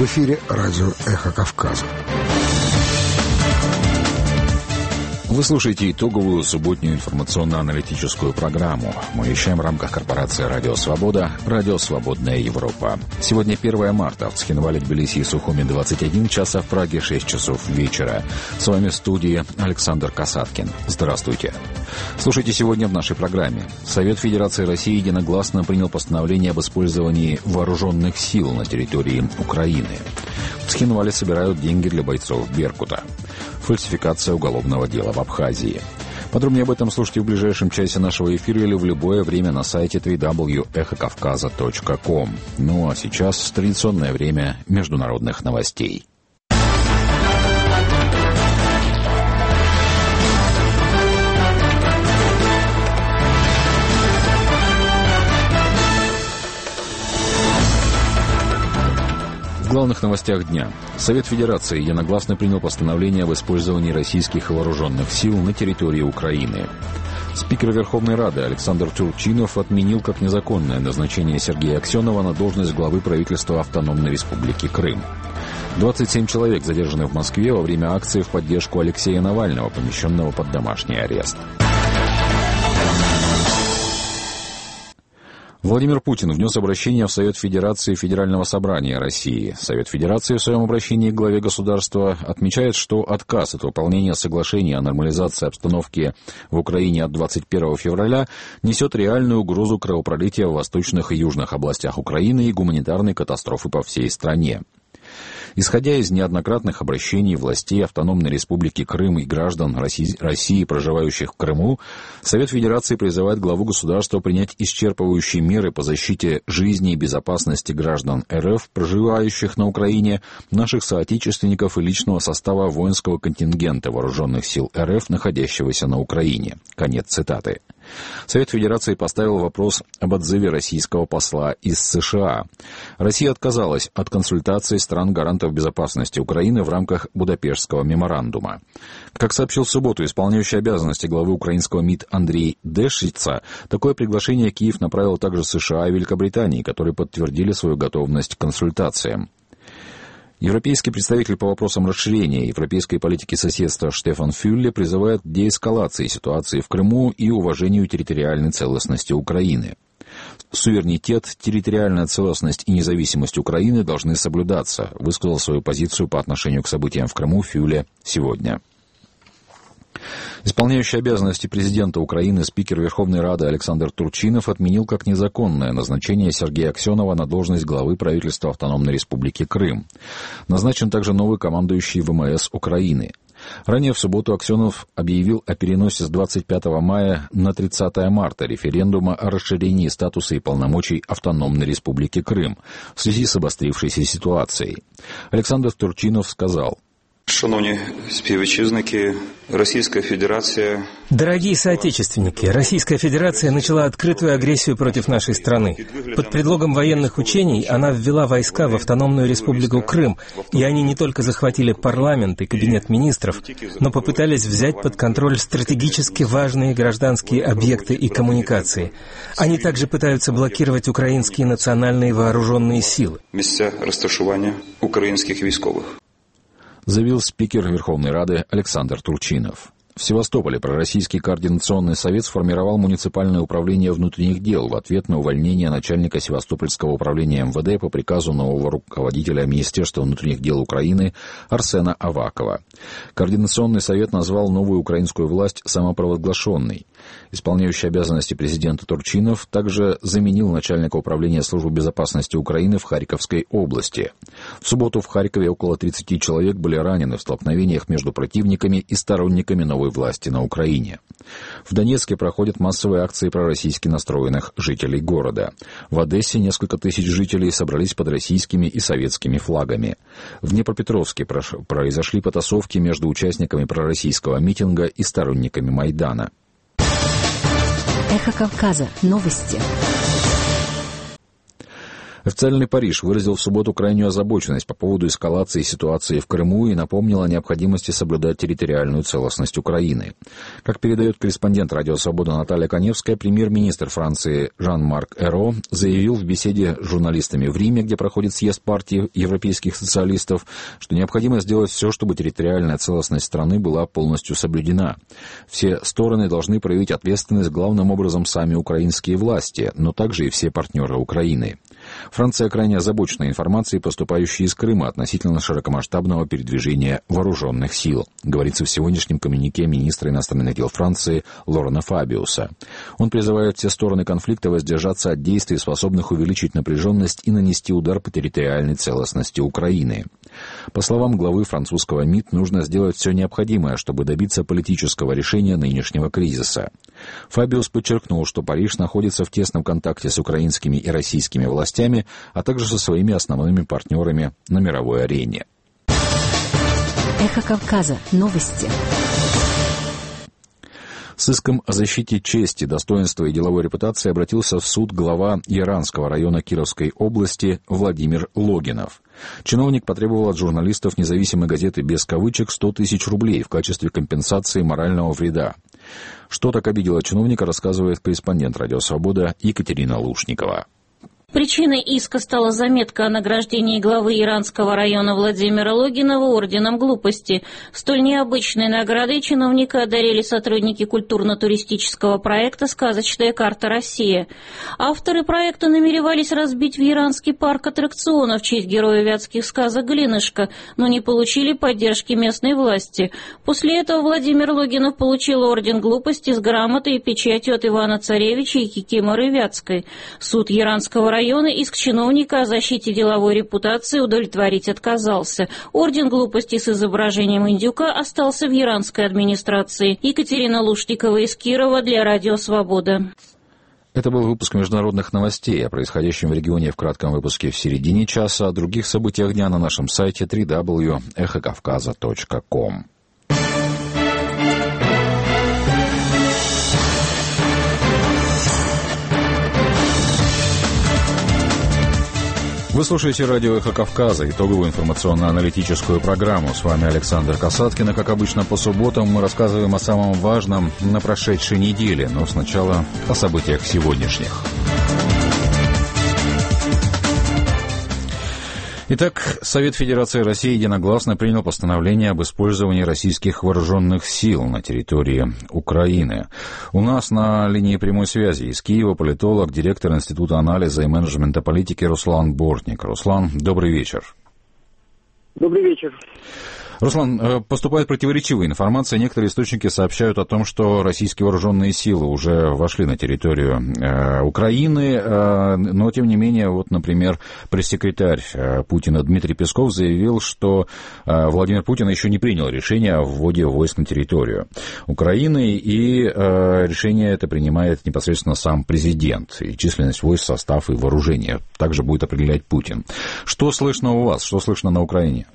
В эфире радио «Эхо Кавказа». Вы слушаете итоговую субботнюю информационно-аналитическую программу. Мы вещаем в рамках корпорации «Радио Свобода», «Радио Свободная Европа». Сегодня 1 марта. В Цхинвале, Тбилиси и Сухуми 21 час, а в Праге 6 часов вечера. С вами в студии Александр Касаткин. Здравствуйте. Слушайте сегодня в нашей программе. Совет Федерации России единогласно принял постановление об использовании вооруженных сил на территории Украины. В Цхинвале собирают деньги для бойцов Беркута. Фальсификация уголовного дела в Абхазии. Подробнее об этом слушайте в ближайшем часе нашего эфира или в любое время на сайте www.echokavkaza.com. Ну а сейчас традиционное время международных новостей. В главных новостях дня. Совет Федерации единогласно принял постановление об использовании российских вооруженных сил на территории Украины. Спикер Верховной Рады Александр Турчинов отменил как незаконное назначение Сергея Аксенова на должность главы правительства Автономной Республики Крым. 27 человек задержаны в Москве во время акции в поддержку Алексея Навального, помещенного под домашний арест. Владимир Путин внес обращение в Совет Федерации Федерального собрания России. Совет Федерации в своем обращении к главе государства отмечает, что отказ от выполнения соглашения о нормализации обстановки в Украине от 21 февраля несет реальную угрозу кровопролития в восточных и южных областях Украины и гуманитарной катастрофы по всей стране. Исходя из неоднократных обращений властей Автономной Республики Крым и граждан России, проживающих в Крыму, Совет Федерации призывает главу государства принять исчерпывающие меры по защите жизни и безопасности граждан РФ, проживающих на Украине, наших соотечественников и личного состава воинского контингента вооруженных сил РФ, находящегося на Украине. Конец цитаты. Совет Федерации поставил вопрос об отзыве российского посла из США. Россия отказалась от консультаций стран-гарантов безопасности Украины в рамках Будапештского меморандума. Как сообщил в субботу исполняющий обязанности главы украинского МИД Андрей Дешица, такое приглашение Киев направил также США и Великобритании, которые подтвердили свою готовность к консультациям. Европейский представитель по вопросам расширения европейской политики соседства Штефан Фюлле призывает к деэскалации ситуации в Крыму и уважению территориальной целостности Украины. Суверенитет, территориальная целостность и независимость Украины должны соблюдаться, высказал свою позицию по отношению к событиям в Крыму Фюлле сегодня. Исполняющий обязанности президента Украины спикер Верховной Рады Александр Турчинов отменил как незаконное назначение Сергея Аксенова на должность главы правительства Автономной Республики Крым. Назначен также новый командующий ВМС Украины. Ранее в субботу Аксенов объявил о переносе с 25 мая на 30 марта референдума о расширении статуса и полномочий Автономной Республики Крым в связи с обострившейся ситуацией. Александр Турчинов сказал: Шановні співвітчизники, Российская Федерация... Дорогие соотечественники, Российская Федерация начала открытую агрессию против нашей страны. Под предлогом военных учений она ввела войска в Автономную Республику Крым, и они не только захватили парламент и кабинет министров, но попытались взять под контроль стратегически важные гражданские объекты и коммуникации. Они также пытаются блокировать украинские национальные вооруженные силы. Места розташування українських військових. Заявил спикер Верховной Рады Александр Турчинов. В Севастополе Пророссийский координационный совет сформировал муниципальное управление внутренних дел в ответ на увольнение начальника Севастопольского управления МВД по приказу нового руководителя Министерства внутренних дел Украины Арсена Авакова. Координационный совет назвал новую украинскую власть самопровозглашенной. Исполняющий обязанности президента Турчинов также заменил начальника управления службы безопасности Украины в Харьковской области. В субботу в Харькове около 30 человек были ранены в столкновениях между противниками и сторонниками новой власти на Украине. В Донецке проходят массовые акции пророссийски настроенных жителей города. В Одессе несколько тысяч жителей собрались под российскими и советскими флагами. В Днепропетровске произошли потасовки между участниками пророссийского митинга и сторонниками Майдана. Эхо Кавказа. Новости. Официальный Париж выразил в субботу крайнюю озабоченность по поводу эскалации ситуации в Крыму и напомнил о необходимости соблюдать территориальную целостность Украины. Как передает корреспондент «Радио Свобода» Наталья Коневская, премьер-министр Франции Жан-Марк Эро заявил в беседе с журналистами в Риме, где проходит съезд партии европейских социалистов, что необходимо сделать все, чтобы территориальная целостность страны была полностью соблюдена. Все стороны должны проявить ответственность главным образом сами украинские власти, но также и все партнеры Украины. Франция крайне озабочена информацией, поступающей из Крыма относительно широкомасштабного передвижения вооруженных сил, говорится в сегодняшнем коммюнике министра иностранных дел Франции Лорана Фабиуса. Он призывает все стороны конфликта воздержаться от действий, способных увеличить напряженность и нанести удар по территориальной целостности Украины. По словам главы французского МИД, нужно сделать все необходимое, чтобы добиться политического решения нынешнего кризиса. Фабиус подчеркнул, что Париж находится в тесном контакте с украинскими и российскими властями, а также со своими основными партнерами на мировой арене. Эхо Кавказа. Новости. С иском о защите чести, достоинства и деловой репутации обратился в суд глава Яранского района Кировской области Владимир Логинов. Чиновник потребовал от журналистов независимой газеты «Без кавычек» 100 тысяч рублей в качестве компенсации морального вреда. Что так обидело чиновника, рассказывает корреспондент «Радио Свобода» Екатерина Лушникова. Причиной иска стала заметка о награждении главы Яранского района Владимира Логинова орденом глупости. Столь необычной наградой чиновника одарили сотрудники культурно-туристического проекта «Сказочная карта России». Авторы проекта намеревались разбить в Яранский парк аттракционов в честь героя вятских сказок Глинышка, но не получили поддержки местной власти. После этого Владимир Логинов получил орден глупости с грамотой и печатью от Ивана Царевича и Кикиморы Вятской. Суд Яранского района иск чиновника о защите деловой репутации удовлетворить отказался. Орден глупости с изображением индюка остался в яранской администрации. Екатерина Лушникова из Кирова для Радио Свобода. Это был выпуск международных новостей о происходящем в регионе в кратком выпуске в середине часа. О других событиях дня на нашем сайте www.echokavkaza.com. Вы слушаете радио «Эхо Кавказа», итоговую информационно-аналитическую программу. С вами Александр Касаткин, и, как обычно, по субботам мы рассказываем о самом важном на прошедшей неделе, но сначала о событиях сегодняшних. Итак, Совет Федерации России единогласно принял постановление об использовании российских вооруженных сил на территории Украины. У нас на линии прямой связи из Киева политолог, директор Института анализа и менеджмента политики Руслан Бортник. Руслан, добрый вечер. Добрый вечер. Руслан, поступает противоречивая информация. Некоторые источники сообщают о том, что российские вооруженные силы уже вошли на территорию Украины, но, тем не менее, вот, например, пресс-секретарь Путина Дмитрий Песков заявил, что Владимир Путин еще не принял решение о вводе войск на территорию Украины, и решение это принимает непосредственно сам президент, и численность войск, состав и вооружение также будет определять Путин. Что слышно у вас, что слышно на Украине?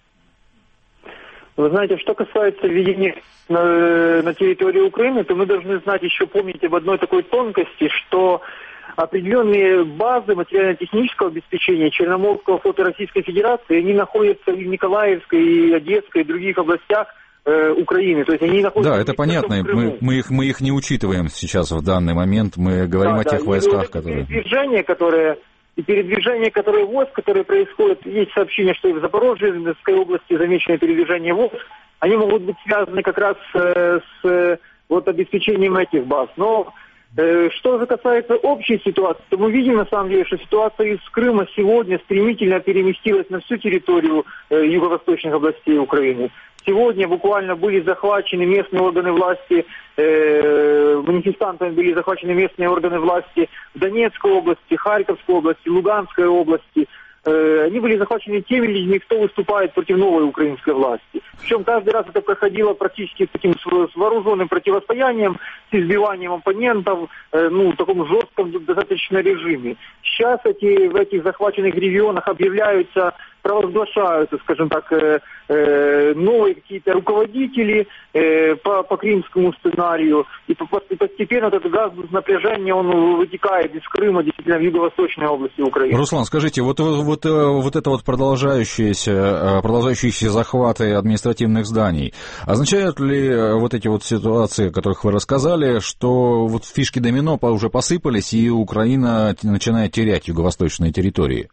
Вы знаете, что касается введения на территории Украины, то мы должны знать, еще помнить об одной такой тонкости, что определенные базы материально-технического обеспечения Черноморского флота Российской Федерации, они находятся и в Николаевской, и Одесской, и других областях Украины. То есть они находятся... Да, это понятно. Мы их не учитываем сейчас в данный момент. Мы говорим о тех войсках, которые... Передвижение, которые войск, которые происходят, есть сообщение, что и в Запорожской области замечено передвижение войск, они могут быть связаны как раз с обеспечением этих баз. Но что же касается общей ситуации, то мы видим на самом деле, что ситуация из Крыма сегодня стремительно переместилась на всю территорию юго-восточных областей Украины. Сегодня буквально были захвачены местные органы власти, манифестантами были захвачены местные органы власти в Донецкой области, Харьковской области, Луганской области. Они были захвачены теми людьми, кто выступает против новой украинской власти. Причем каждый раз это проходило практически таким с вооруженным противостоянием, с избиванием оппонентов, в таком жестком достаточно режиме. Сейчас в этих захваченных регионах объявляются провозглашаются, скажем так, новые какие-то руководители по крымскому сценарию, и постепенно этот газовое напряжение, он вытекает из Крыма, действительно, в юго-восточной области Украины. Руслан, скажите, вот это вот продолжающиеся захваты административных зданий, означают ли вот эти вот ситуации, о которых вы рассказали, что вот фишки домино уже посыпались, и Украина начинает терять юго-восточные территории?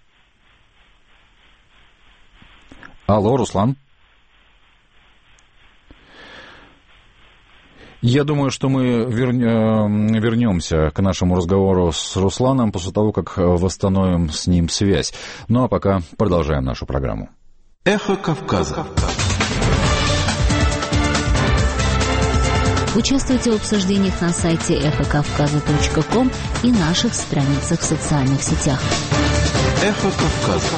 Алло, Руслан? Я думаю, что мы вернемся к нашему разговору с Русланом после того, как восстановим с ним связь. Ну а пока продолжаем нашу программу. Эхо Кавказа. Участвуйте в обсуждениях на сайте эхокавказа.ком и наших страницах в социальных сетях. Эхо Кавказа.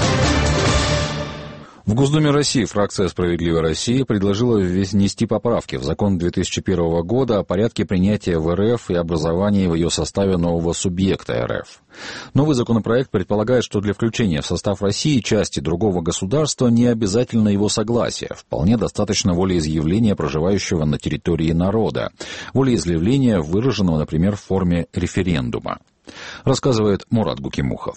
В Госдуме России фракция «Справедливая Россия» предложила внести поправки в закон 2001 года о порядке принятия в РФ и образовании в ее составе нового субъекта РФ. Новый законопроект предполагает, что для включения в состав России части другого государства не обязательно его согласие. Вполне достаточно волеизъявления проживающего на территории народа. Волеизъявления, выраженного, например, в форме референдума. Рассказывает Мурат Гукимухов.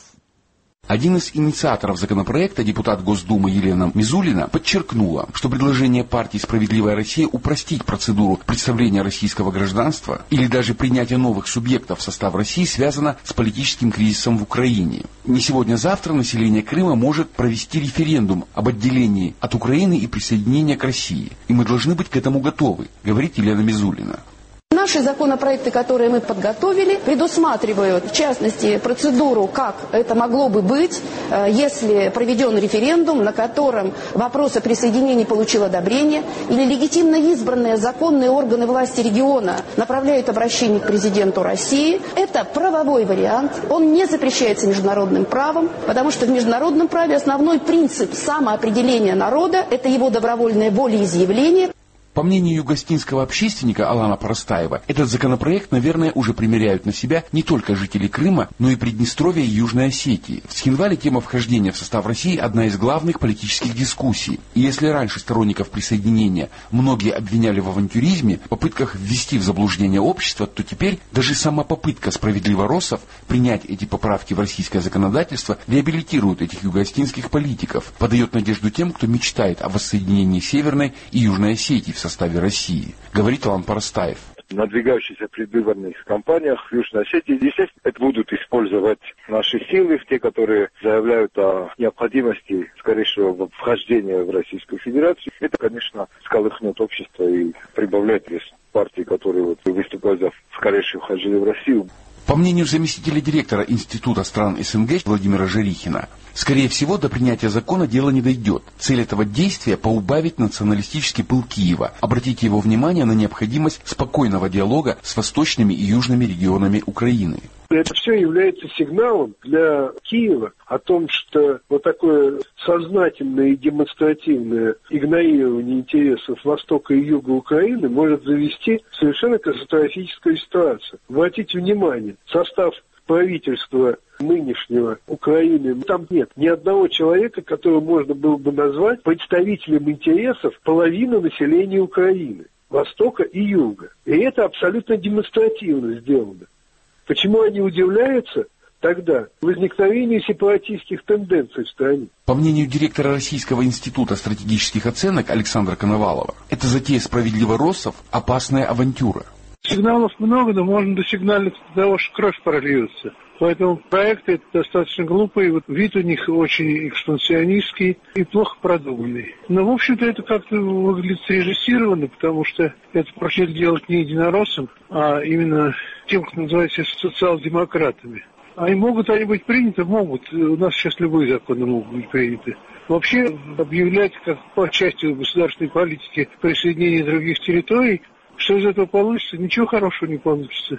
Один из инициаторов законопроекта, депутат Госдумы Елена Мизулина, подчеркнула, что предложение партии «Справедливая Россия» упростить процедуру представления российского гражданства или даже принятия новых субъектов в состав России связано с политическим кризисом в Украине. Не сегодня-завтра население Крыма может провести референдум об отделении от Украины и присоединении к России. И мы должны быть к этому готовы, говорит Елена Мизулина. Наши законопроекты, которые мы подготовили, предусматривают, в частности, процедуру, как это могло бы быть, если проведен референдум, на котором вопрос о присоединении получил одобрение, или легитимно избранные законные органы власти региона направляют обращение к президенту России. Это правовой вариант, он не запрещается международным правом, потому что в международном праве основной принцип самоопределения народа – это его добровольное волеизъявление. По мнению югостинского общественника Алана Парастаева, этот законопроект, наверное, уже примеряют на себя не только жители Крыма, но и Приднестровья и Южной Осетии. В Схинвале тема вхождения в состав России одна из главных политических дискуссий. И если раньше сторонников присоединения многие обвиняли в авантюризме, попытках ввести в заблуждение общество, то теперь даже сама попытка справедливороссов принять эти поправки в российское законодательство реабилитирует этих югостинских политиков, подает надежду тем, кто мечтает о воссоединении Северной и Южной Осетии в составе России, говорит Алан Парастаев. В надвигающихся предвыборных кампаниях в Южной Осетии, естественно, это будут использовать наши силы, те, которые заявляют о необходимости скорейшего вхождения в Российскую Федерацию. Это, конечно, сколыхнет общество и прибавляет вес партий, которые выступают за скорейшее вхождение в Россию. По мнению заместителя директора Института стран СНГ Владимира Жарихина, скорее всего, до принятия закона дело не дойдет. Цель этого действия – поубавить националистический пыл Киева, обратить его внимание на необходимость спокойного диалога с восточными и южными регионами Украины. Это все является сигналом для Киева о том, что вот такое сознательное и демонстративное игнорирование интересов Востока и Юга Украины может завести в совершенно катастрофическую ситуацию. Обратите внимание, состав правительства нынешнего Украины, там нет ни одного человека, которого можно было бы назвать представителем интересов половины населения Украины, Востока и Юга. И это абсолютно демонстративно сделано. Почему они удивляются тогда возникновению сепаратистских тенденций в стране? По мнению директора Российского института стратегических оценок Александра Коновалова, это затея справедливороссов опасная авантюра. Сигналов много, но можно досигналить до того, что кровь прольется. Поэтому проекты это достаточно глупые, вид у них очень экспансионистский и плохо продуманный. Но, в общем-то, это как-то выглядит срежиссированно, потому что это просили делать не единороссам, а именно тем, кто называется социал-демократами. А и могут они быть приняты? Могут. У нас сейчас любые законы могут быть приняты. Вообще, объявлять как по части государственной политики присоединение других территорий, что из этого получится? Ничего хорошего не получится.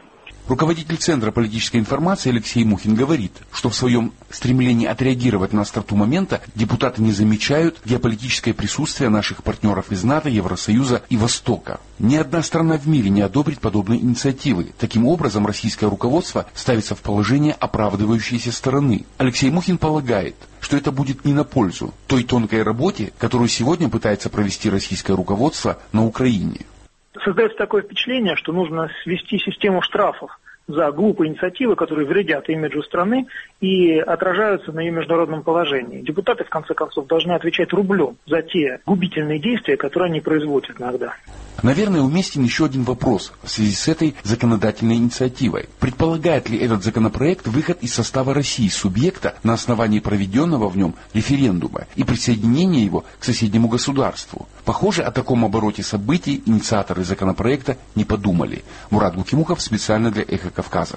Руководитель Центра политической информации Алексей Мухин говорит, что в своем стремлении отреагировать на остроту момента депутаты не замечают геополитическое присутствие наших партнеров из НАТО, Евросоюза и Востока. Ни одна страна в мире не одобрит подобные инициативы. Таким образом, российское руководство ставится в положение оправдывающейся стороны. Алексей Мухин полагает, что это будет не на пользу той тонкой работе, которую сегодня пытается провести российское руководство на Украине. Создается такое впечатление, что нужно свести систему штрафов за глупые инициативы, которые вредят имиджу страны и отражаются на ее международном положении. Депутаты, в конце концов, должны отвечать рублем за те губительные действия, которые они производят иногда. Наверное, уместен еще один вопрос в связи с этой законодательной инициативой. Предполагает ли этот законопроект выход из состава России субъекта на основании проведенного в нем референдума и присоединение его к соседнему государству? Похоже, о таком обороте событий инициаторы законопроекта не подумали. Мурат Гукимухов специально для «Эхо Кавказа».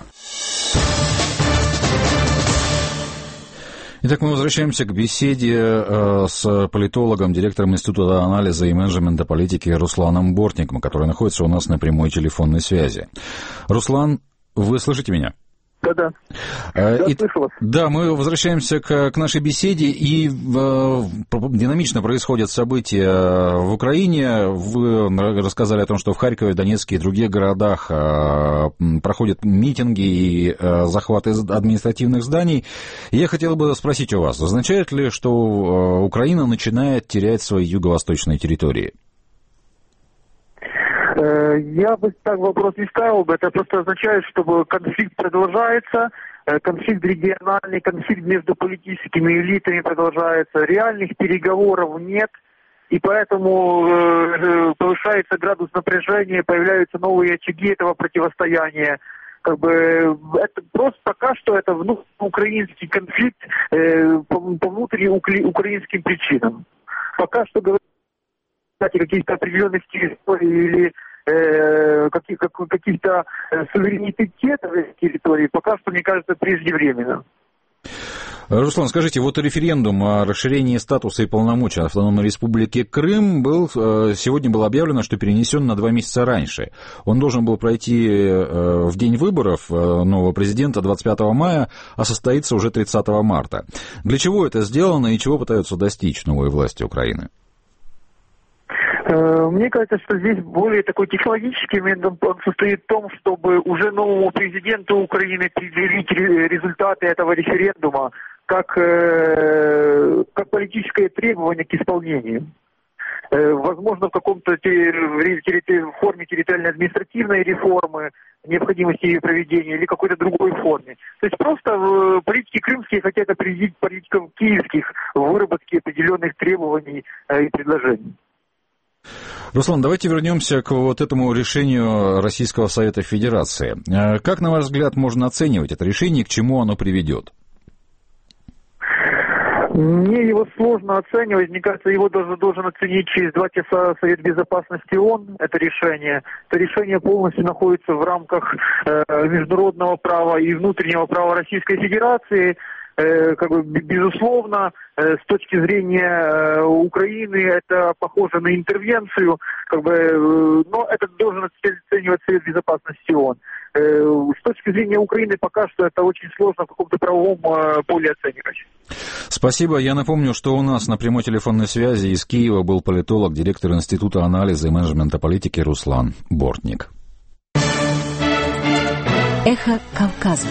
Итак, мы возвращаемся к беседе с политологом, директором Института анализа и менеджмента политики Русланом Бортником, который находится у нас на прямой телефонной связи. Руслан, вы слышите меня? Да. Слышу вас. Да, мы возвращаемся к нашей беседе, и динамично происходят события в Украине. Вы рассказали о том, что в Харькове, Донецке и других городах проходят митинги и захваты административных зданий. Я хотел бы спросить у вас, означает ли, что Украина начинает терять свои юго-восточные территории? Я бы так вопрос не ставил бы. Это просто означает, что конфликт продолжается, конфликт региональный, конфликт между политическими элитами продолжается, реальных переговоров нет, и поэтому повышается градус напряжения, появляются новые очаги этого противостояния. Это просто пока что это внутриукраинский конфликт по внутренним украинским причинам. Пока что говорить о каких-то определенных территорий или каких-то суверенитетов территорий, пока что, мне кажется, преждевременно. Руслан, скажите, вот референдум о расширении статуса и полномочий Автономной Республики Крым сегодня было объявлено, что перенесен на 2 месяца раньше. Он должен был пройти в день выборов нового президента 25 мая, а состоится уже 30 марта. Для чего это сделано и чего пытаются достичь новые власти Украины? Мне кажется, что здесь более такой технологический момент, он состоит в том, чтобы уже новому президенту Украины предъявить результаты этого референдума как политическое требование к исполнению. Возможно, в каком-то форме территориально-административной реформы, необходимости ее проведения или какой-то другой форме. То есть просто политики крымские хотят определить политикам киевских в выработке определенных требований и предложений. Руслан, давайте вернемся к вот этому решению Российского Совета Федерации. Как, на ваш взгляд, можно оценивать это решение, к чему оно приведет? Мне его сложно оценивать. Мне кажется, его должен оценить через 2 часа Совет Безопасности ООН, это решение. Это решение полностью находится в рамках международного права и внутреннего права Российской Федерации. Безусловно, с точки зрения Украины это похоже на интервенцию, но это должен оценивать Совет Безопасности ООН. С точки зрения Украины пока что это очень сложно в каком-то правовом поле оценивать. Спасибо. Я напомню, что у нас на прямой телефонной связи из Киева был политолог, директор Института анализа и менеджмента политики Руслан Бортник. Эхо Кавказа.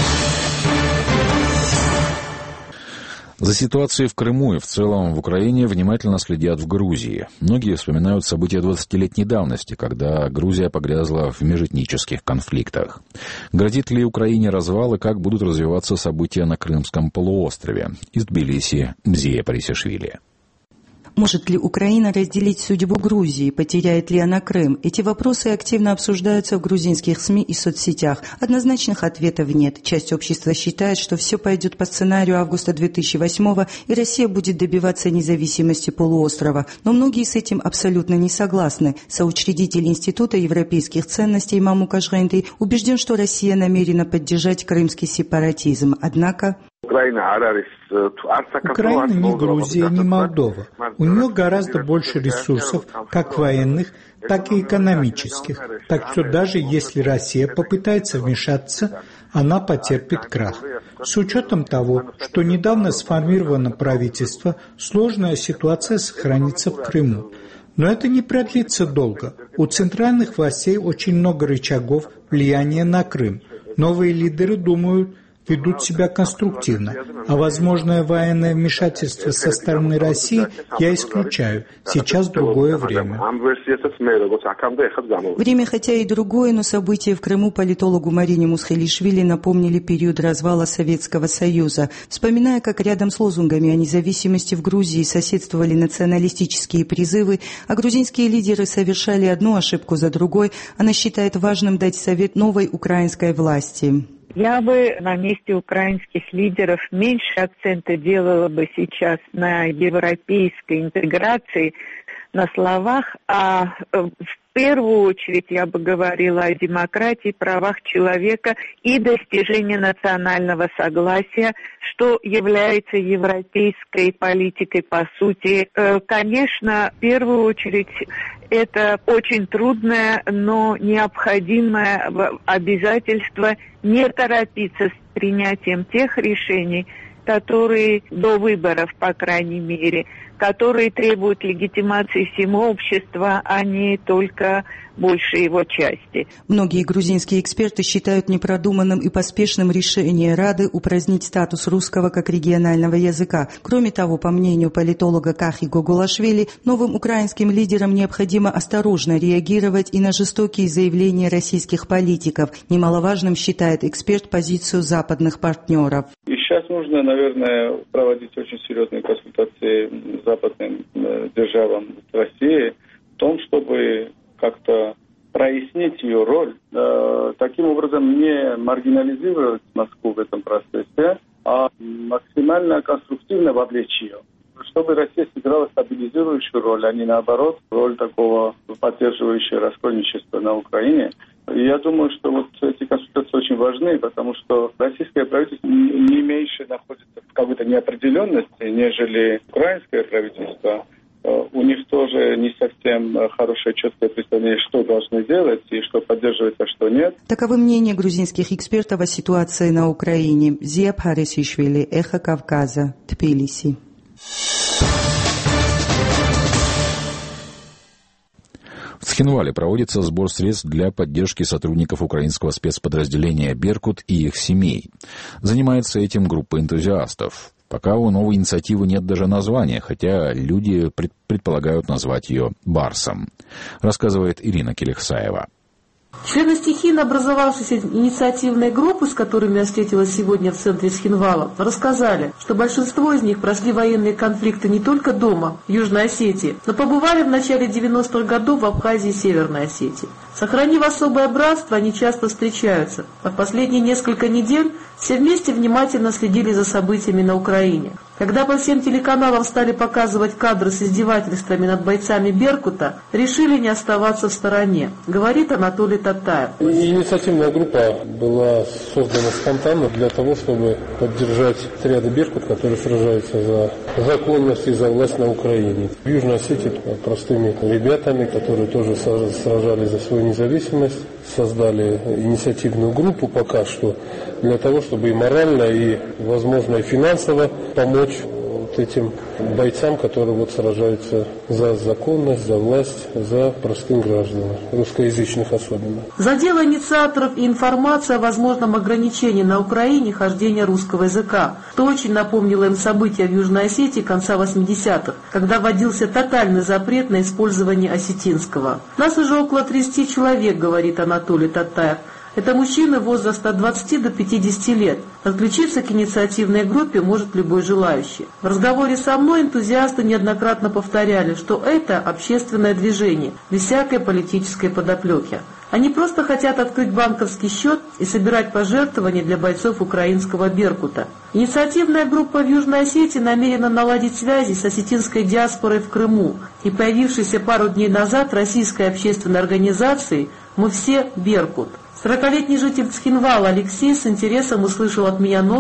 За ситуацией в Крыму и в целом в Украине внимательно следят в Грузии. Многие вспоминают события 20-летней давности, когда Грузия погрязла в межэтнических конфликтах. Грозит ли Украине развал и как будут развиваться события на Крымском полуострове? Из Тбилиси Мзия Парисишвили. Может ли Украина разделить судьбу Грузии? Потеряет ли она Крым? Эти вопросы активно обсуждаются в грузинских СМИ и соцсетях. Однозначных ответов нет. Часть общества считает, что все пойдет по сценарию августа 2008-го, и Россия будет добиваться независимости полуострова. Но многие с этим абсолютно не согласны. Соучредитель Института европейских ценностей Мамука Жренты убежден, что Россия намерена поддержать крымский сепаратизм. Однако Украина не Грузия, не Молдова. У нее гораздо больше ресурсов, как военных, так и экономических. Так что даже если Россия попытается вмешаться, она потерпит крах. С учетом того, что недавно сформировано правительство, сложная ситуация сохранится в Крыму. Но это не продлится долго. У центральных властей очень много рычагов влияния на Крым. Новые лидеры думают, ведут себя конструктивно, а возможное военное вмешательство со стороны России я исключаю. Сейчас другое время. Время хотя и другое, но события в Крыму политологу Марине Мусхелишвили напомнили период развала Советского Союза. Вспоминая, как рядом с лозунгами о независимости в Грузии соседствовали националистические призывы, а грузинские лидеры совершали одну ошибку за другой, она считает важным дать совет новой украинской власти. Я бы на месте украинских лидеров меньше акцента делала бы сейчас на европейской интеграции, на словах, а в первую очередь я бы говорила о демократии, правах человека и достижении национального согласия, что является европейской политикой по сути. Конечно, в первую очередь это очень трудное, но необходимое обязательство не торопиться с принятием тех решений, которые до выборов, по крайней мере, которые требуют легитимации всего общества, а не только большей его части. Многие грузинские эксперты считают непродуманным и поспешным решение Рады упразднить статус русского как регионального языка. Кроме того, по мнению политолога Кахи Гогулашвили, новым украинским лидерам необходимо осторожно реагировать и на жестокие заявления российских политиков. Немаловажным считает эксперт позицию западных партнеров. И сейчас нужно, наверное, проводить очень серьезные консультации с западным державам России в том, чтобы как-то прояснить ее роль, таким образом не маргинализировать Москву в этом процессе, а максимально конструктивно вовлечь ее, чтобы Россия сыграла стабилизирующую роль, а не наоборот, роль такого поддерживающего раскольничества на Украине. И я думаю, что вот эти консультации очень важны, потому что российское правительство не меньше находится в какой-то неопределенности, нежели украинское правительство. У них тоже не совсем хорошее четкое представление, что должны делать и что поддерживать, а что нет. Таково мнение грузинских экспертов о ситуации на Украине. Зия Пхарисишвили, Эхо Кавказа, Тбилиси. В Цхинвале проводится сбор средств для поддержки сотрудников украинского спецподразделения «Беркут» и их семей. Занимается этим группа энтузиастов. Пока у новой инициативы нет даже названия, хотя люди предполагают назвать ее «Барсом», рассказывает Ирина Келехсаева. Члены стихийно образовавшейся инициативной группы, с которыми я встретилась сегодня в центре Цхинвала, рассказали, что большинство из них прошли военные конфликты не только дома, в Южной Осетии, но побывали в начале 90-х годов в Абхазии и Северной Осетии. Сохранив особое братство, они часто встречаются. А в последние несколько недель все вместе внимательно следили за событиями на Украине. Когда по всем телеканалам стали показывать кадры с издевательствами над бойцами «Беркута», решили не оставаться в стороне, говорит Анатолий Татаев. Инициативная группа была создана спонтанно для того, чтобы поддержать отряды «Беркут», которые сражаются за законность и за власть на Украине. В Южной Осетии простыми ребятами, которые тоже сражались за свою независимость, создали инициативную группу пока что для того, чтобы и морально, и, возможно, и финансово помочь этим бойцам, которые вот сражаются за законность, за власть, за простых граждан, русскоязычных особенно. Задела инициаторов и информация о возможном ограничении на Украине хождения русского языка, что очень напомнило им события в Южной Осетии конца 80-х, когда вводился тотальный запрет на использование осетинского. Нас уже около 30 человек, говорит Анатолий Татаев. Это мужчины возраста от 20 до 50 лет. Подключиться к инициативной группе может любой желающий. В разговоре со мной энтузиасты неоднократно повторяли, что это общественное движение, без всякой политической подоплеки. Они просто хотят открыть банковский счет и собирать пожертвования для бойцов украинского «Беркута». Инициативная группа в Южной Осетии намерена наладить связи с осетинской диаспорой в Крыму и появившейся пару дней назад российской общественной организацией «Мы все Беркут». 40-летний житель Цхинвала Алексей с интересом услышал от меня новость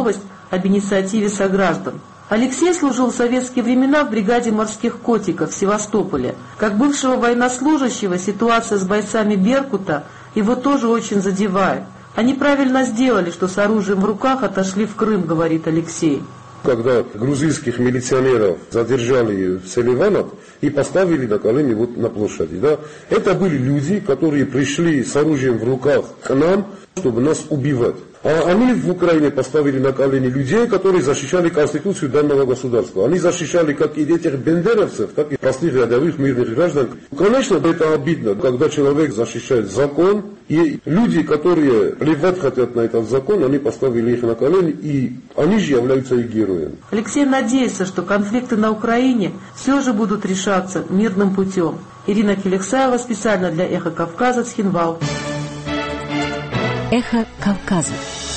об инициативе сограждан. Алексей служил в советские времена в бригаде морских котиков в Севастополе. Как бывшего военнослужащего ситуация с бойцами «Беркута» его тоже очень задевает. Они правильно сделали, что с оружием в руках отошли в Крым, говорит Алексей. Когда грузинских милиционеров задержали в Селиванах и поставили на колени вот на площади, да, это были люди, которые пришли с оружием в руках к нам, чтобы нас убивать. А они в Украине поставили на колени людей, которые защищали конституцию данного государства. Они защищали как и этих бендеровцев, так и простых рядовых мирных граждан. Конечно, это обидно, когда человек защищает закон, и люди, которые плевать хотят на этот закон, они поставили их на колени, и они же являются и героями. Алексей надеется, что конфликты на Украине все же будут решаться мирным путем. Ирина Келексаева специально для «Эхо Кавказа», Цхинвал. Эхо Кавказа.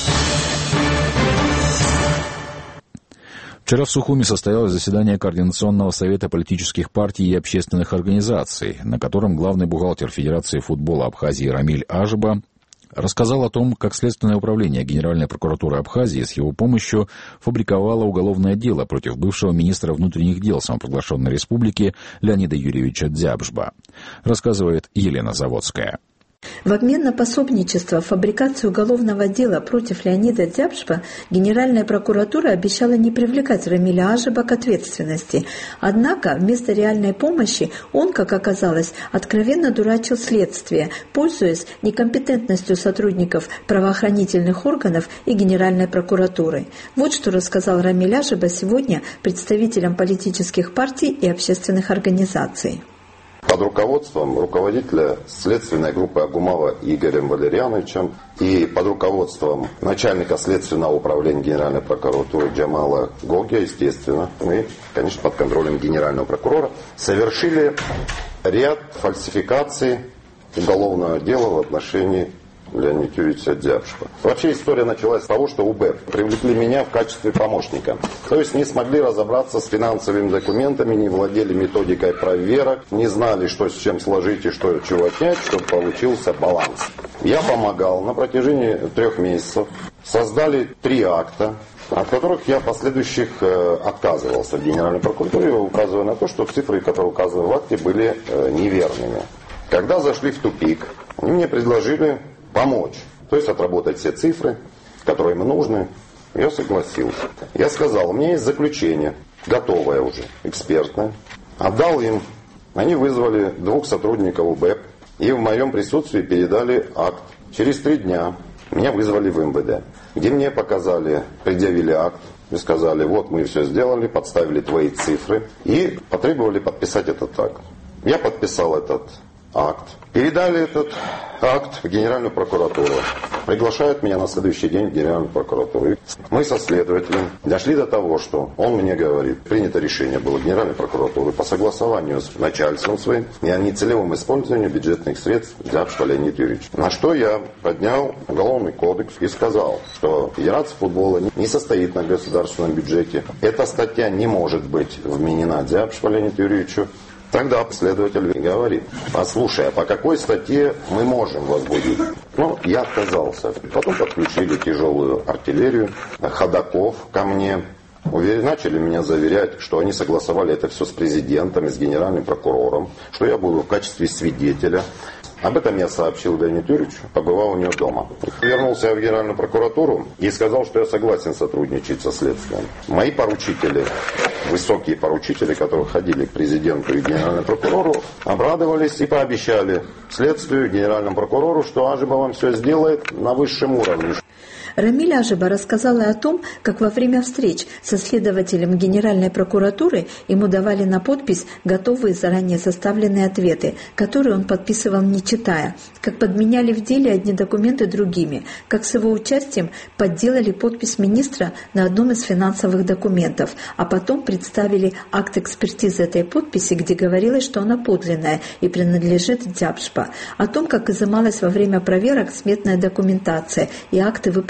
Вчера в Сухуми состоялось заседание Координационного совета политических партий и общественных организаций, на котором главный бухгалтер Федерации футбола Абхазии Рамиль Ажба рассказал о том, как Следственное управление Генеральной прокуратуры Абхазии с его помощью фабриковало уголовное дело против бывшего министра внутренних дел самопровозглашенной республики Леонида Юрьевича Дзябжба. Рассказывает Елена Заводская. В обмен на пособничество в фабрикации уголовного дела против Леонида Дзябжба Генеральная прокуратура обещала не привлекать Рамиля Ажба к ответственности. Однако вместо реальной помощи он, как оказалось, откровенно дурачил следствие, пользуясь некомпетентностью сотрудников правоохранительных органов и Генеральной прокуратуры. Вот что рассказал Рамиль Ажба сегодня представителям политических партий и общественных организаций. Под руководством руководителя следственной группы Агумова Игорем Валерьяновичем и под руководством начальника следственного управления Генеральной прокуратуры Джамала Гогия, естественно, мы, конечно, под контролем генерального прокурора, совершили ряд фальсификаций уголовного дела в отношении Леонида Юрьевича Дзябжба. Вообще история началась с того, что УБЭП привлекли меня в качестве помощника. То есть не смогли разобраться с финансовыми документами, не владели методикой проверок, не знали, что с чем сложить и что от чего отнять, чтобы получился баланс. Я помогал на протяжении 3 месяцев. Создали 3 акта, от которых я последующих отказывался в Генеральной прокуратуре, указывая на то, что цифры, которые указаны в акте, были неверными. Когда зашли в тупик, они мне предложили помочь, то есть отработать все цифры, которые им нужны. Я согласился. Я сказал, у меня есть заключение, готовое уже, экспертное. Отдал им. Они вызвали 2 сотрудников УБЭП и в моем присутствии передали акт. Через 3 дня меня вызвали в МВД, где мне показали, предъявили акт и сказали, вот мы все сделали, подставили твои цифры и потребовали подписать этот акт. Я подписал этот акт. Передали этот акт в Генеральную прокуратуру. Приглашают меня на следующий день в Генеральную прокуратуру. Мы со следователем дошли до того, что он мне говорит, принято решение было Генеральной прокуратуры по согласованию с начальством своим и о нецелевом использовании бюджетных средств Дзябжба Леонида Юрьевича. На что я поднял уголовный кодекс и сказал, что Федерация футбола не состоит на государственном бюджете. Эта статья не может быть вменена Дзябжба Леониду Юрьевичу. Тогда следователь говорит, послушай, а по какой статье мы можем возбудить? Ну, я отказался. Потом подключили тяжелую артиллерию, ходаков ко мне. Начали меня заверять, что они согласовали это все с президентом и с генеральным прокурором, что я буду в качестве свидетеля. Об этом я сообщил Леониду Юрьевичу, побывал у него дома. Вернулся в Генеральную прокуратуру и сказал, что я согласен сотрудничать со следствием. Мои поручители, высокие поручители, которые ходили к президенту и генеральному прокурору, обрадовались и пообещали следствию, генеральному прокурору, что Ажба вам все сделает на высшем уровне. Рамиль Ажба рассказал и о том, как во время встреч со следователем Генеральной прокуратуры ему давали на подпись готовые заранее составленные ответы, которые он подписывал не читая, как подменяли в деле одни документы другими, как с его участием подделали подпись министра на одном из финансовых документов, а потом представили акт экспертизы этой подписи, где говорилось, что она подлинная и принадлежит Дзябжба, о том, как изымалась во время проверок сметная документация и акты выполнения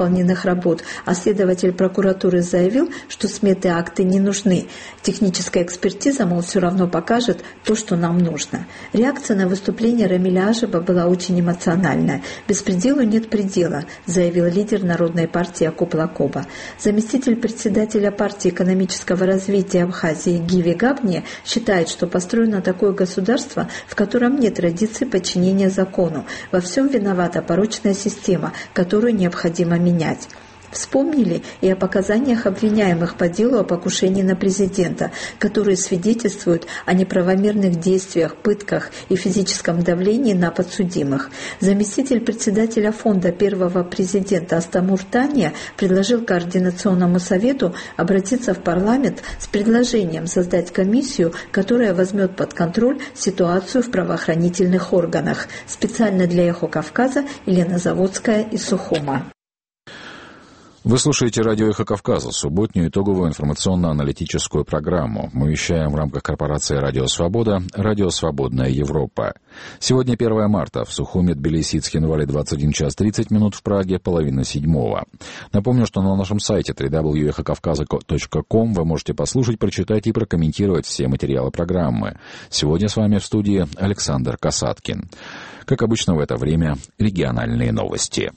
выполненных работ, а следователь прокуратуры заявил, что сметы и акты не нужны. Техническая экспертиза, мол, все равно покажет то, что нам нужно. Реакция на выступление Рамиля Ашиба была очень эмоциональная. «Беспределу нет предела», заявил лидер Народной партии Акоп Лакоба. Заместитель председателя партии экономического развития Абхазии Гиви Габни считает, что построено такое государство, в котором нет традиции подчинения закону. Во всем виновата порочная система, которую необходимо менять. Вспомнили и о показаниях обвиняемых по делу о покушении на президента, которые свидетельствуют о неправомерных действиях, пытках и физическом давлении на подсудимых. Заместитель председателя фонда первого президента Астамур Тания предложил Координационному совету обратиться в парламент с предложением создать комиссию, которая возьмет под контроль ситуацию в правоохранительных органах. Специально для «Эхо Кавказа» Елена Заводская из Сухума. Вы слушаете радио «Эхо Кавказа», субботнюю итоговую информационно-аналитическую программу. Мы вещаем в рамках корпорации «Радио Свобода», «Радио Свободная Европа». Сегодня 1 марта. В Сухуме, Тбилиси и Цхинвале 21 час 30 минут, в Праге 6:30. Напомню, что на нашем сайте www.echokavkaza.com вы можете послушать, прочитать и прокомментировать все материалы программы. Сегодня с вами в студии Александр Касаткин. Как обычно в это время, региональные новости.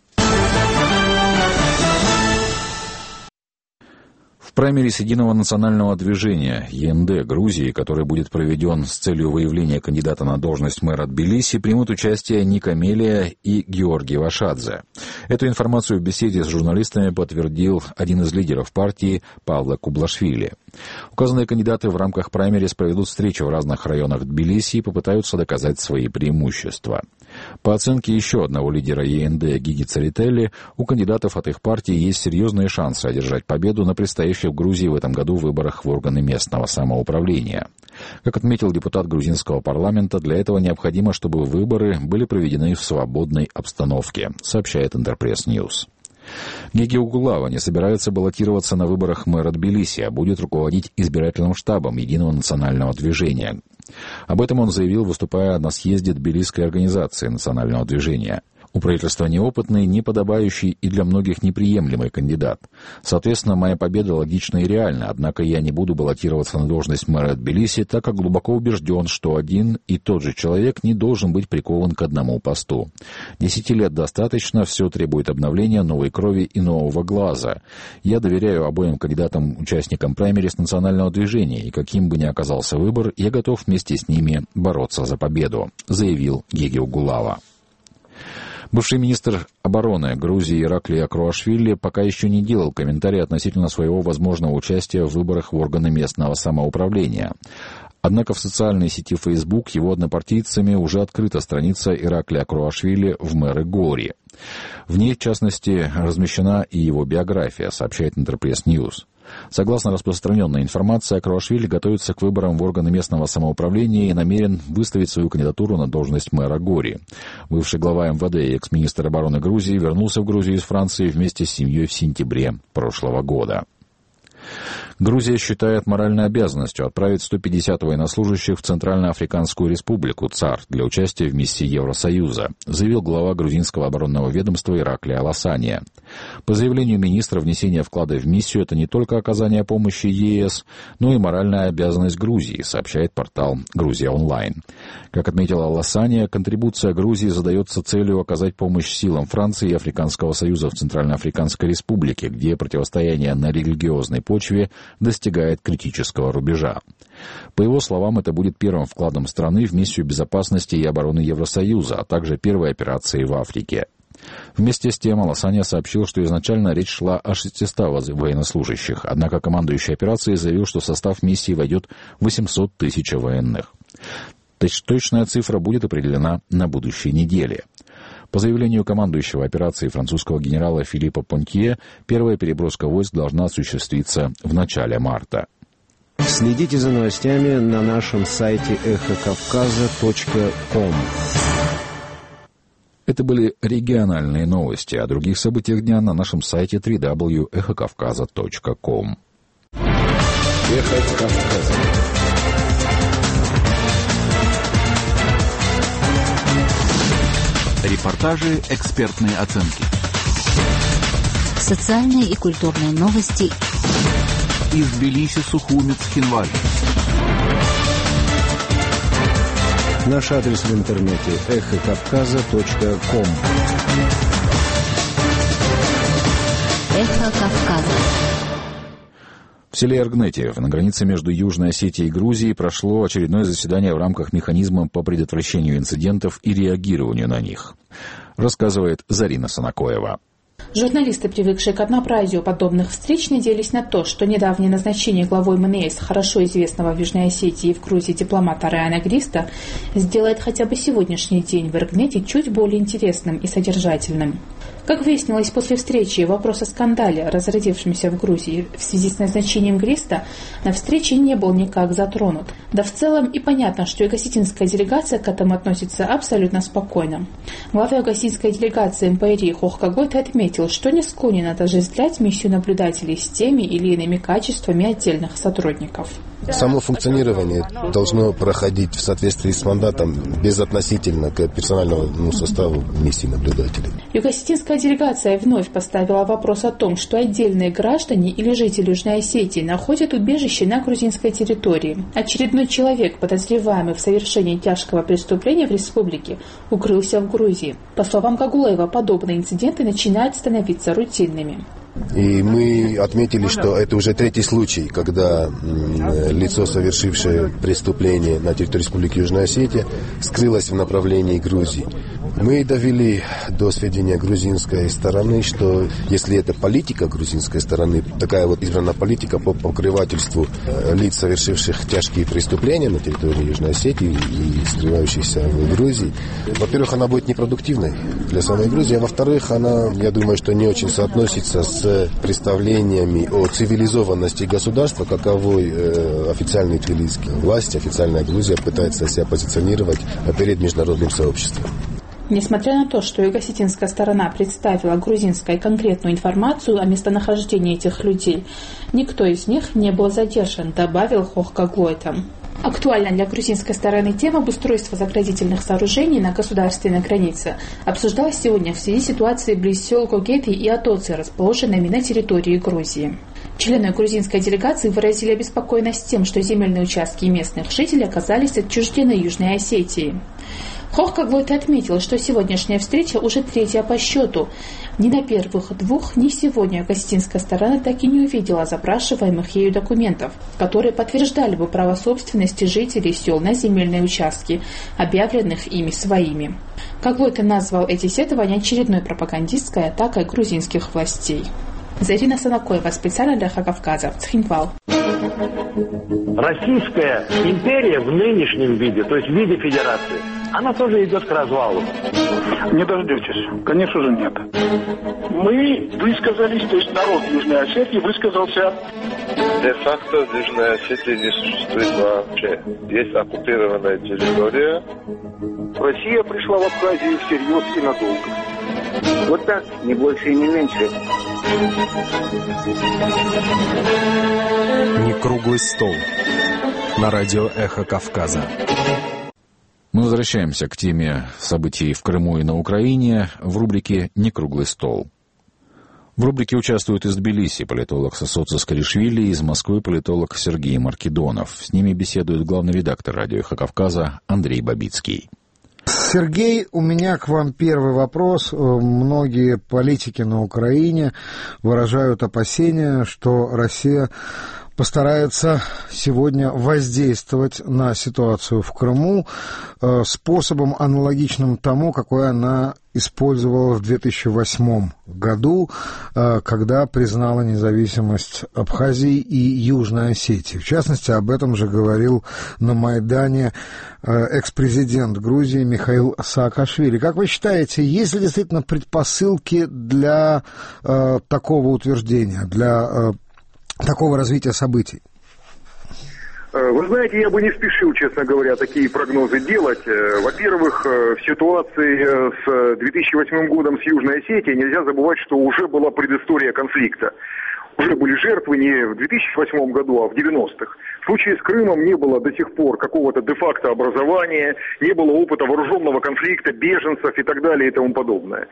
В праймерис Единого национального движения ЕНД Грузии, который будет проведен с целью выявления кандидата на должность мэра Тбилиси, примут участие Ника Мелия и Георгий Вашадзе. Эту информацию в беседе с журналистами подтвердил один из лидеров партии Павла Кублашвили. Указанные кандидаты в рамках праймерис проведут встречи в разных районах Тбилиси и попытаются доказать свои преимущества. По оценке еще одного лидера ЕНД Гиги Царителли, у кандидатов от их партии есть серьезные шансы одержать победу на предстоящих в Грузии в этом году выборах в органы местного самоуправления. Как отметил депутат грузинского парламента, для этого необходимо, чтобы выборы были проведены в свободной обстановке, сообщает Интерпресс Ньюс. Геги Угулава не собирается баллотироваться на выборах мэра Тбилиси, а будет руководить избирательным штабом Единого национального движения. Об этом он заявил, выступая на съезде Тбилисской организации национального движения. У правительства неопытный, неподобающий и для многих неприемлемый кандидат. Соответственно, моя победа логична и реальна, однако я не буду баллотироваться на должность мэра Тбилиси, так как глубоко убежден, что один и тот же человек не должен быть прикован к одному посту. 10 лет достаточно, все требует обновления, новой крови и нового глаза. Я доверяю обоим кандидатам-участникам праймерис национального движения, и каким бы ни оказался выбор, я готов вместе с ними бороться за победу, заявил Геги Угулава. Бывший министр обороны Грузии Ираклий Акруашвили пока еще не делал комментарий относительно своего возможного участия в выборах в органы местного самоуправления. Однако в социальной сети Facebook его однопартийцами уже открыта страница Ираклия Акруашвили в мэры Гори. В ней, в частности, размещена и его биография, сообщает Интерпресс Ньюс. Согласно распространенной информации, Акруашвили готовится к выборам в органы местного самоуправления и намерен выставить свою кандидатуру на должность мэра Гори. Бывший глава МВД и экс-министр обороны Грузии вернулся в Грузию из Франции вместе с семьей в сентябре прошлого года. Грузия считает моральной обязанностью отправить 150 военнослужащих в Центральноафриканскую республику ЦАР для участия в миссии Евросоюза, заявил глава грузинского оборонного ведомства Ираклий Аласания. По заявлению министра, внесение вклада в миссию – это не только оказание помощи ЕС, но и моральная обязанность Грузии, сообщает портал «Грузия онлайн». Как отметил Аласания, контрибуция Грузии задается целью оказать помощь силам Франции и Африканского союза в Центральноафриканской республике, где противостояние на религиозной почве достигает критического рубежа. По его словам, это будет первым вкладом страны в миссию безопасности и обороны Евросоюза, а также первой операцией в Африке. Вместе с тем Аласания сообщил, что изначально речь шла о 600 военнослужащих, однако командующий операцией заявил, что в состав миссии войдет 800 тысяч военных. Точная цифра будет определена на будущей неделе. По заявлению командующего операцией французского генерала Филиппа Понтье, первая переброска войск должна осуществиться в начале марта. Следите за новостями на нашем сайте echokavkaza.com. Это были региональные новости. О других событиях дня на нашем сайте www.echokavkaza.com. Эхо Кавказа. Репортажи, экспертные оценки. Социальные и культурные новости. Из Тбилиси, Сухумец, Цхинваль. Наш адрес в интернете эхокавказа.ком. Эхо Кавказа. В селе Эргнетиев на границе между Южной Осетией и Грузией прошло очередное заседание в рамках механизма по предотвращению инцидентов и реагированию на них. Рассказывает Зарина Санакоева. Журналисты, привыкшие к однообразию подобных встреч, надеялись на то, что недавнее назначение главой МНС хорошо известного в Южной Осетии и в Грузии дипломата Раяна Гриста сделает хотя бы сегодняшний день в Эргнете чуть более интересным и содержательным. Как выяснилось после встречи, вопрос о скандале, разразившемся в Грузии в связи с назначением Гриста, на встрече не был никак затронут. Да в целом и понятно, что юго-осетинская делегация к этому относится абсолютно спокойно. Глава юго-осетинской делегации МПРИ Хохкагойта отметил, что не склонен отождествлять миссию наблюдателей с теми или иными качествами отдельных сотрудников. Само функционирование должно проходить в соответствии с мандатом безотносительно к персональному составу миссии наблюдателей. Юго-осетинская делегация вновь поставила вопрос о том, что отдельные граждане или жители Южной Осетии находят убежище на грузинской территории. Очередной человек, подозреваемый в совершении тяжкого преступления в республике, укрылся в Грузии. По словам Кагулаева, подобные инциденты начинают становиться рутинными. И мы отметили, что это уже третий случай, когда лицо, совершившее преступление на территории Республики Южная Осетия, скрылось в направлении Грузии. Мы довели до сведения грузинской стороны, что если это политика грузинской стороны, такая вот избранная политика по покрывательству лиц, совершивших тяжкие преступления на территории Южной Осетии и скрывающихся в Грузии, во-первых, она будет непродуктивной для самой Грузии, а во-вторых, она, я думаю, что не очень соотносится с представлениями о цивилизованности государства, каковой официальные тбилисские власти, официальная Грузия пытается себя позиционировать перед международным сообществом. Несмотря на то, что юго-осетинская сторона представила грузинской конкретную информацию о местонахождении этих людей, никто из них не был задержан, добавил Хохкаглойта. Актуальна для грузинской стороны тема обустройства заградительных сооружений на государственной границе обсуждалась сегодня в связи с ситуацией близ сел Когеты и Атоци, расположенными на территории Грузии. Члены грузинской делегации выразили обеспокоенность тем, что земельные участки местных жителей оказались отчуждены Южной Осетии. Хохкаглойта отметил, что сегодняшняя встреча уже третья по счету. Ни на первых двух, ни сегодня юго-осетинская сторона так и не увидела запрашиваемых ею документов, которые подтверждали бы право собственности жителей сел на земельные участки, объявленных ими своими. Каглойта назвал эти сетования очередной пропагандистской атакой грузинских властей. Зарина Санакоева, специально для Эхо Кавказа, Цхинвал. Российская империя в нынешнем виде, то есть в виде федерации, она тоже идет к развалу. Не дождетесь. Конечно же, нет. Мы высказались, то есть народ Южной Осетии высказался. Де-факто в Южной Осетии не существует вообще. Есть оккупированная территория. Россия пришла в Абхазию всерьез и надолго. Вот так, не больше и не меньше. Не круглый стол. На радио «Эхо Кавказа». Мы возвращаемся к теме событий в Крыму и на Украине в рубрике «Не круглый стол». В рубрике участвуют из Тбилиси политолог Сосоца Скоришвили и из Москвы политолог Сергей Маркедонов. С ними беседует главный редактор радио «Эхо Кавказа» Андрей Бабицкий. Сергей, у меня к вам первый вопрос. Многие политики на Украине выражают опасения, что Россия постарается сегодня воздействовать на ситуацию в Крыму способом, аналогичным тому, какой она использовала в 2008 году, когда признала независимость Абхазии и Южной Осетии. В частности, об этом же говорил на Майдане экс-президент Грузии Михаил Саакашвили. Как вы считаете, есть ли действительно предпосылки для такого утверждения, для такого развития событий? Вы знаете, я бы не спешил, честно говоря, такие прогнозы делать. Во-первых, в ситуации с 2008 годом с Южной Осетией нельзя забывать, что уже была предыстория конфликта. Уже были жертвы не в 2008 году, а в 90-х. В случае с Крымом не было до сих пор какого-то де-факто образования, не было опыта вооруженного конфликта, беженцев и так далее и тому подобное.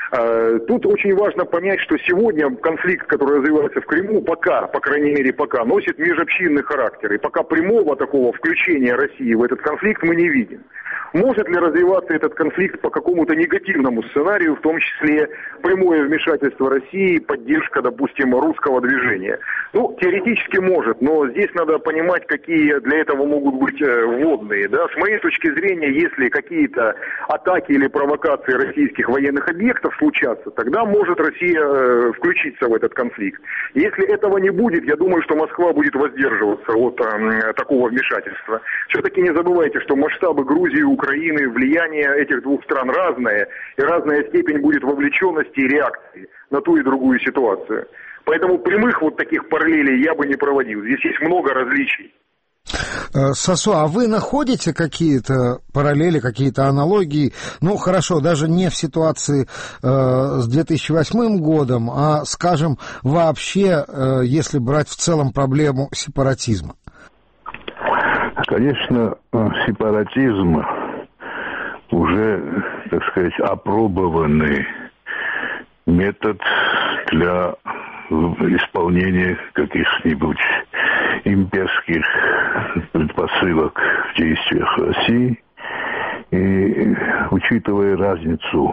Тут очень важно понять, что сегодня конфликт, который развивается в Крыму, пока, по крайней мере пока, носит межобщинный характер. И пока прямого такого включения России в этот конфликт мы не видим. Может ли развиваться этот конфликт по какому-то негативному сценарию, в том числе прямое вмешательство России, поддержка, допустим, русского движения? Ну, теоретически может, но здесь надо понимать, какие для этого могут быть вводные. Да? С моей точки зрения, если какие-то атаки или провокации российских военных объектов случатся, тогда может Россия включиться в этот конфликт. Если этого не будет, я думаю, что Москва будет воздерживаться от такого вмешательства. Все-таки не забывайте, что масштабы Грузии и Украины, влияние этих двух стран разное, и разная степень будет вовлеченности и реакции на ту и другую ситуацию. Поэтому прямых вот таких параллелей я бы не проводил. Здесь есть много различий. Сосо, а вы находите какие-то параллели, какие-то аналогии? Ну, хорошо, даже не в ситуации с 2008 годом, а, скажем, вообще, если брать в целом проблему сепаратизма. Конечно, сепаратизм уже, так сказать, опробованный метод для исполнения каких-нибудь имперских предпосылок в действиях России. И учитывая разницу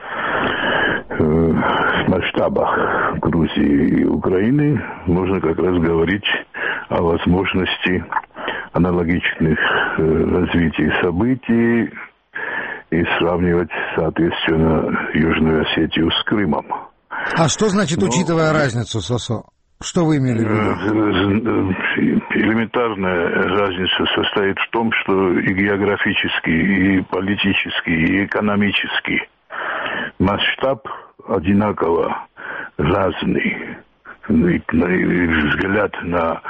в масштабах Грузии и Украины, можно как раз говорить о возможности аналогичных развитий событий и сравнивать, соответственно, Южную Осетию с Крымом. А что значит, учитывая разницу, Сосо? Что вы имели в виду? Элементарная разница состоит в том, что и географически, и политически, и экономически масштаб одинаково разный. Взгляд на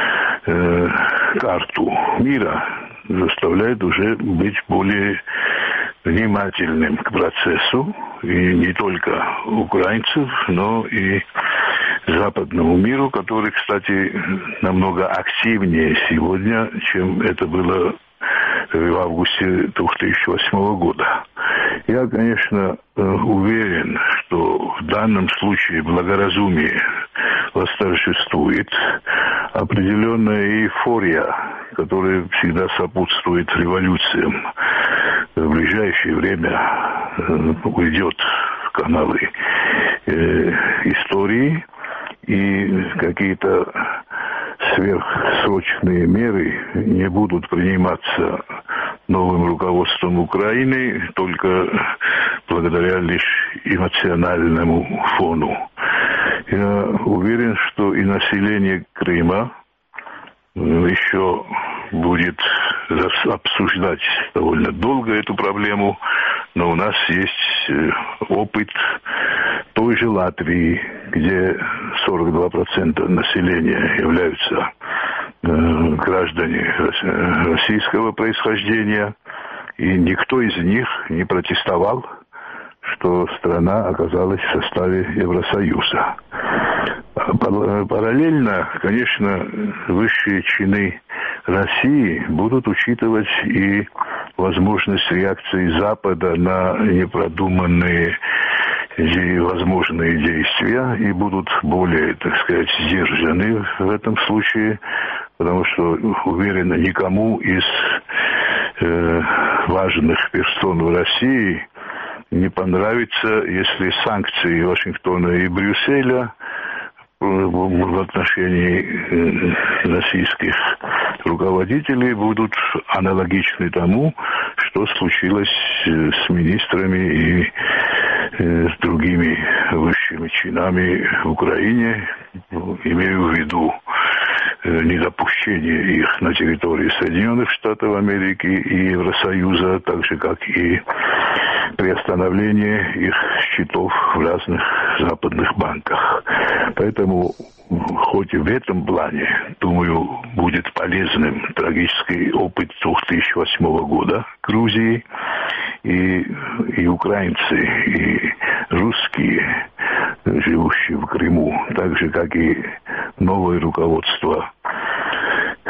карту мира заставляет уже быть более внимательным к процессу, и не только украинцев, но и западному миру, который, кстати, намного активнее сегодня, чем это было в августе 2008 года. Я, конечно, уверен, что в данном случае благоразумие восторжествует, определенная эйфория, которая всегда сопутствует революциям, в ближайшее время уйдет в каналы истории, и какие-то сверхсрочные меры не будут приниматься новым руководством Украины только благодаря лишь эмоциональному фону. Я уверен, что и население Крыма еще будет обсуждать довольно долго эту проблему, но у нас есть опыт той же Латвии, где 42% населения являются граждане российского происхождения, и никто из них не протестовал, что страна оказалась в составе Евросоюза. Параллельно, конечно, высшие чины России будут учитывать и возможность реакции Запада на непродуманные и возможные действия, и будут более, так сказать, сдержаны в этом случае, потому что, уверен, никому из важных персон в России не понравится, если санкции Вашингтона и Брюсселя в отношении российских руководителей будут аналогичны тому, что случилось с министрами и с другими высшими чинами в Украине, имею в виду недопущение их на территории Соединенных Штатов Америки и Евросоюза, так же, как и приостановление их счетов в разных западных банках. Поэтому, хоть и в этом плане, думаю, будет полезным трагический опыт 2008 года Грузии, и украинцы, и русские, живущие в Крыму, так же, как и новое руководство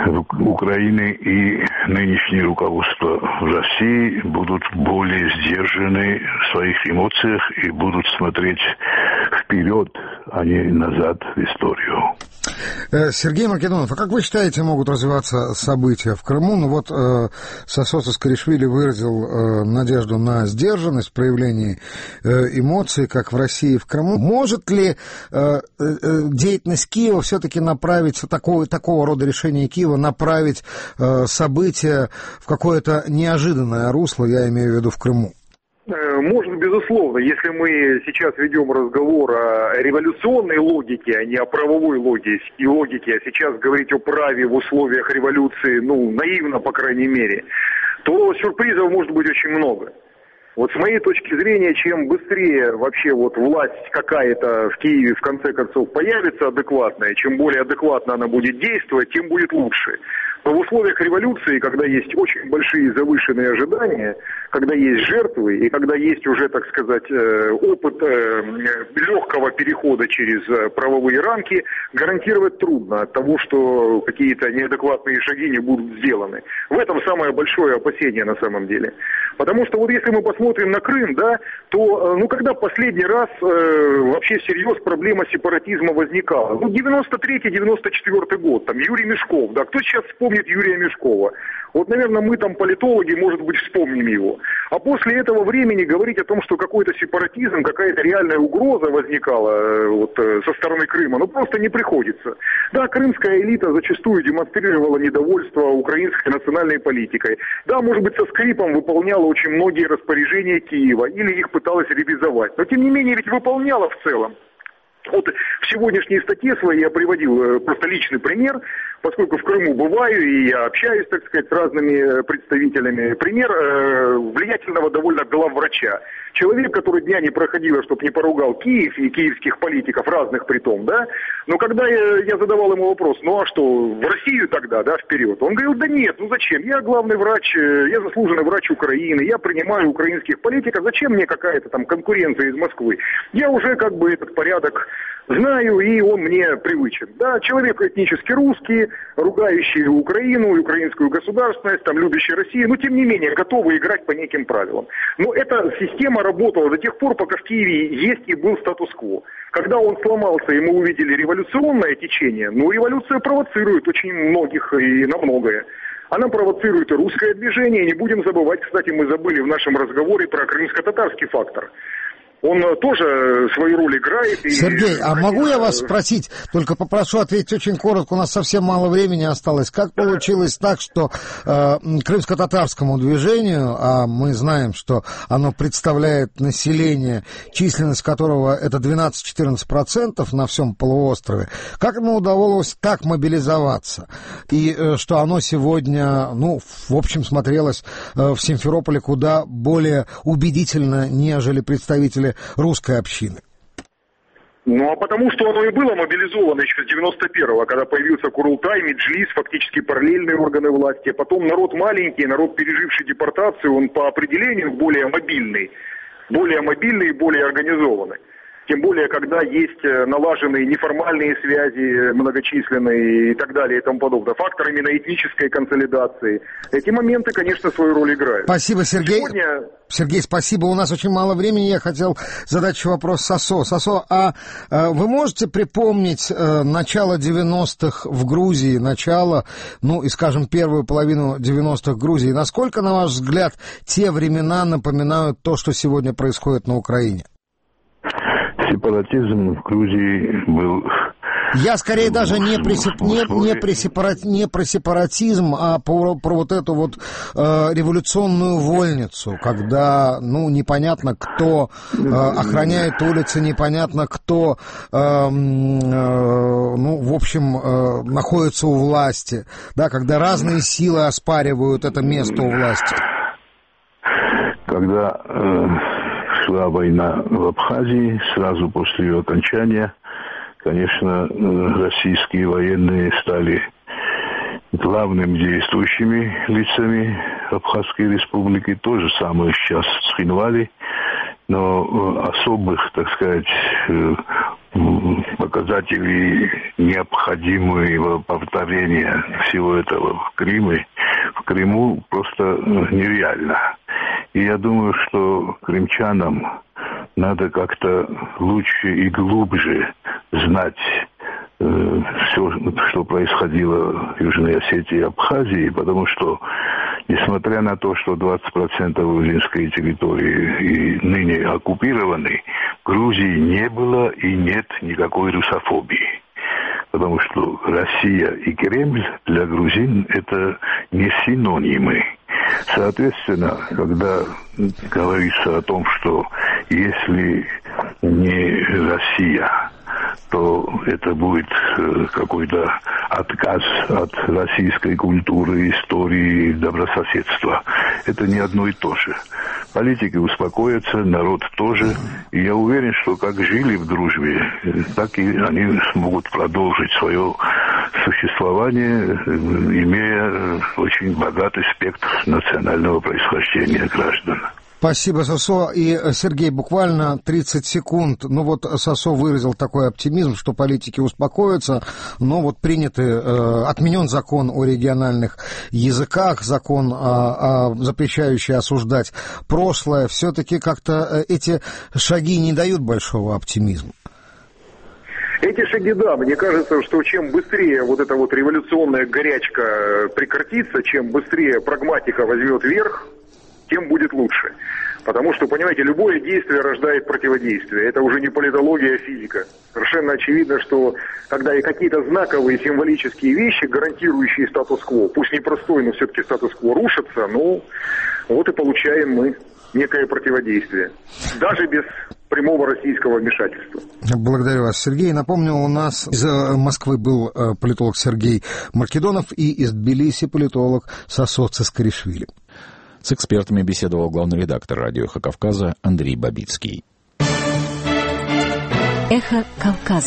Украины и нынешнее руководство в России будут более сдержаны в своих эмоциях и будут смотреть вперед, а не назад в историю. Сергей Македонов, а как вы считаете, могут развиваться события в Крыму? Ну вот Сосо Цаскаришвили выразил надежду на сдержанность в проявлении эмоций, как в России и в Крыму. Может ли деятельность Киева все-таки направить, такого рода решение Киева, направить события в какое-то неожиданное русло, я имею в виду в Крыму? Может, безусловно, если мы сейчас ведем разговор о революционной логике, а не о правовой логике, а сейчас говорить о праве в условиях революции, наивно, по крайней мере, то сюрпризов может быть очень много. Вот с моей точки зрения, чем быстрее вообще власть какая-то в Киеве в конце концов появится адекватная, чем более адекватно она будет действовать, тем будет лучше. Но в условиях революции, когда есть очень большие завышенные ожидания, когда есть жертвы и когда есть уже, так сказать, опыт легкого перехода через правовые рамки, гарантировать трудно от того, что какие-то неадекватные шаги не будут сделаны. В этом самое большое опасение на самом деле. Потому что если мы посмотрим на Крым, то когда последний раз вообще всерьез проблема сепаратизма возникала? 93-94 год, Юрий Мешков, кто сейчас вспомнит Юрия Мешкова? Наверное, мы политологи, может быть, вспомним его. А после этого времени говорить о том, что какой-то сепаратизм, какая-то реальная угроза возникала со стороны Крыма, просто не приходится. Да, крымская элита зачастую демонстрировала недовольство украинской национальной политикой. Да, может быть, со скрипом выполняла очень многие распоряжения Киева или их пыталась реализовать. Но, тем не менее, ведь выполняла в целом. В сегодняшней статье своей я приводил просто личный пример, поскольку в Крыму бываю и я общаюсь, так сказать, с разными представителями. Пример влиятельного довольно главврача. Человек, который дня не проходило, чтобы не поругал Киев и киевских политиков, разных притом, Но когда я задавал ему вопрос, а что, в Россию тогда, вперед? Он говорил, да нет, зачем? Я главный врач, я заслуженный врач Украины, я принимаю украинских политиков, зачем мне какая-то конкуренция из Москвы? Я уже этот порядок знаю, и он мне привычен. Да, человек этнически русский, ругающий Украину, украинскую государственность, любящий Россию, но тем не менее готовый играть по неким правилам. Но эта система работала до тех пор, пока в Киеве есть и был статус-кво. Когда он сломался, и мы увидели революционное течение, революция провоцирует очень многих и на многое. Она провоцирует и русское движение. Не будем забывать, кстати, мы забыли в нашем разговоре про крымско-татарский фактор. Он тоже свою роль играет. Сергей, а могу я вас спросить, только попрошу ответить очень коротко, у нас совсем мало времени осталось. Как получилось так, что крымско-татарскому движению, а мы знаем, что оно представляет население, численность которого это 12-14% на всем полуострове, как ему удалось так мобилизоваться? И что оно сегодня, в общем, смотрелось в Симферополе куда более убедительно, нежели представители русской общины? А потому что оно и было мобилизовано еще с 91-го, когда появился Курултай, Меджлис, фактически параллельные органы власти. А потом народ маленький, народ, переживший депортацию, он по определению более мобильный и более организованный. Тем более, когда есть налаженные неформальные связи, многочисленные и так далее и тому подобное. Фактор именно этнической консолидации. Эти моменты, конечно, свою роль играют. Спасибо, Сергей. Сергей, спасибо. У нас очень мало времени. Я хотел задать еще вопрос Сосо. Сосо, а вы можете припомнить начало 90-х в Грузии, первую половину 90-х в Грузии? Насколько, на ваш взгляд, те времена напоминают то, что сегодня происходит на Украине? Сепаратизм в Грузии был... Я скорее даже не про сепаратизм, а про эту революционную вольницу, когда, непонятно кто охраняет улицы, непонятно кто, находится у власти, когда разные силы оспаривают это место у власти. Когда шла война в Абхазии, сразу после ее окончания, конечно, российские военные стали главными действующими лицами Абхазской республики. То же самое сейчас с Цхинвали, но особых, так сказать, показатели необходимого повторения всего этого в Крыму просто нереально. И я думаю, что крымчанам надо как-то лучше и глубже знать все, что происходило в Южной Осетии и Абхазии, потому что, несмотря на то, что 20% грузинской территории и ныне оккупированы, в Грузии не было и нет никакой русофобии. Потому что Россия и Кремль для грузин – это не синонимы. Соответственно, когда говорится о том, что если не Россия, то это будет какой-то отказ от российской культуры, истории, добрососедства. Это не одно и то же. Политики успокоятся, народ тоже. И я уверен, что как жили в дружбе, так и они смогут продолжить свое существование, имея очень богатый спектр национального происхождения граждан. Спасибо, Сосо. И, Сергей, буквально 30 секунд. Ну вот Сосо выразил такой оптимизм, что политики успокоятся, но вот отменен закон о региональных языках, закон, запрещающий осуждать прошлое. Все-таки как-то эти шаги не дают большого оптимизма. Эти шаги, да, мне кажется, что чем быстрее вот эта вот революционная горячка прекратится, чем быстрее прагматика возьмет верх, тем будет лучше. Потому что, понимаете, любое действие рождает противодействие. Это уже не политология, а физика. Совершенно очевидно, что когда и какие-то знаковые символические вещи, гарантирующие статус-кво, пусть непростой, но все-таки статус-кво рушатся, ну, вот и получаем мы некое противодействие. Даже без прямого российского вмешательства. Благодарю вас, Сергей. Напомню, у нас из Москвы был политолог Сергей Маркедонов и из Тбилиси политолог Сосо Цискаришвили. С экспертами беседовал главный редактор радио «Эхо Кавказа» Андрей Бабицкий. «Эхо Кавказа».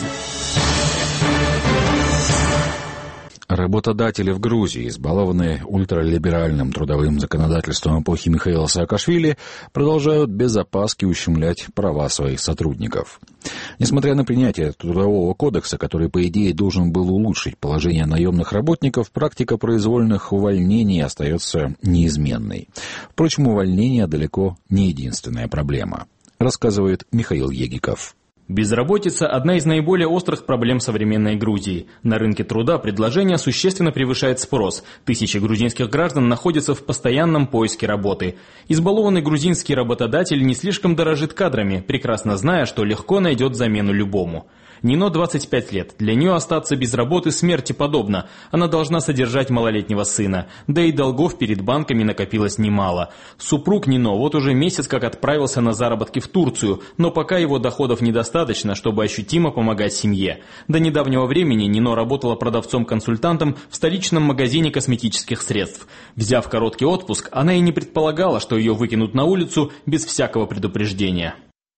Работодатели в Грузии, избалованные ультралиберальным трудовым законодательством эпохи Михаила Саакашвили, продолжают без опаски ущемлять права своих сотрудников. Несмотря на принятие Трудового кодекса, который, по идее, должен был улучшить положение наемных работников, практика произвольных увольнений остается неизменной. Впрочем, увольнение далеко не единственная проблема, рассказывает Михаил Егиков. Безработица – одна из наиболее острых проблем современной Грузии. На рынке труда предложение существенно превышает спрос. Тысячи грузинских граждан находятся в постоянном поиске работы. Избалованный грузинский работодатель не слишком дорожит кадрами, прекрасно зная, что легко найдет замену любому. Нино 25 лет. Для нее остаться без работы смерти подобно. Она должна содержать малолетнего сына. Да и долгов перед банками накопилось немало. Супруг Нино вот уже месяц как отправился на заработки в Турцию, но пока его доходов недостаточно, чтобы ощутимо помогать семье. До недавнего времени Нино работала продавцом-консультантом в столичном магазине косметических средств. Взяв короткий отпуск, она и не предполагала, что ее выкинут на улицу без всякого предупреждения.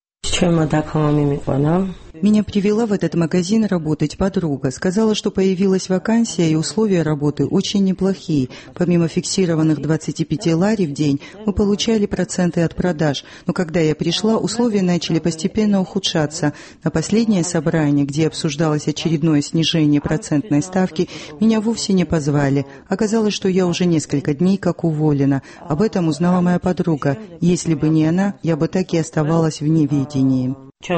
Меня привела в этот магазин работать подруга. Сказала, что появилась вакансия и условия работы очень неплохие. Помимо фиксированных 25 лари в день, мы получали проценты от продаж. Но когда я пришла, условия начали постепенно ухудшаться. На последнее собрание, где обсуждалось очередное снижение процентной ставки, меня вовсе не позвали. Оказалось, что я уже несколько дней как уволена. Об этом узнала моя подруга. Если бы не она, я бы так и оставалась в неведении.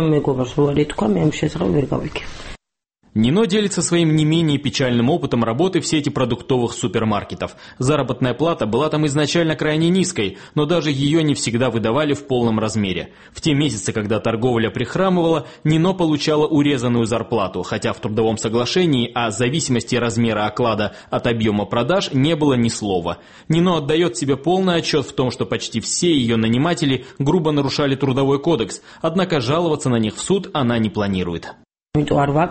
Нино делится своим не менее печальным опытом работы в сети продуктовых супермаркетов. Заработная плата была там изначально крайне низкой, но даже ее не всегда выдавали в полном размере. В те месяцы, когда торговля прихрамывала, Нино получала урезанную зарплату, хотя в трудовом соглашении о зависимости размера оклада от объема продаж не было ни слова. Нино отдает себе полный отчет в том, что почти все ее наниматели грубо нарушали трудовой кодекс, однако жаловаться на них в суд она не планирует. Я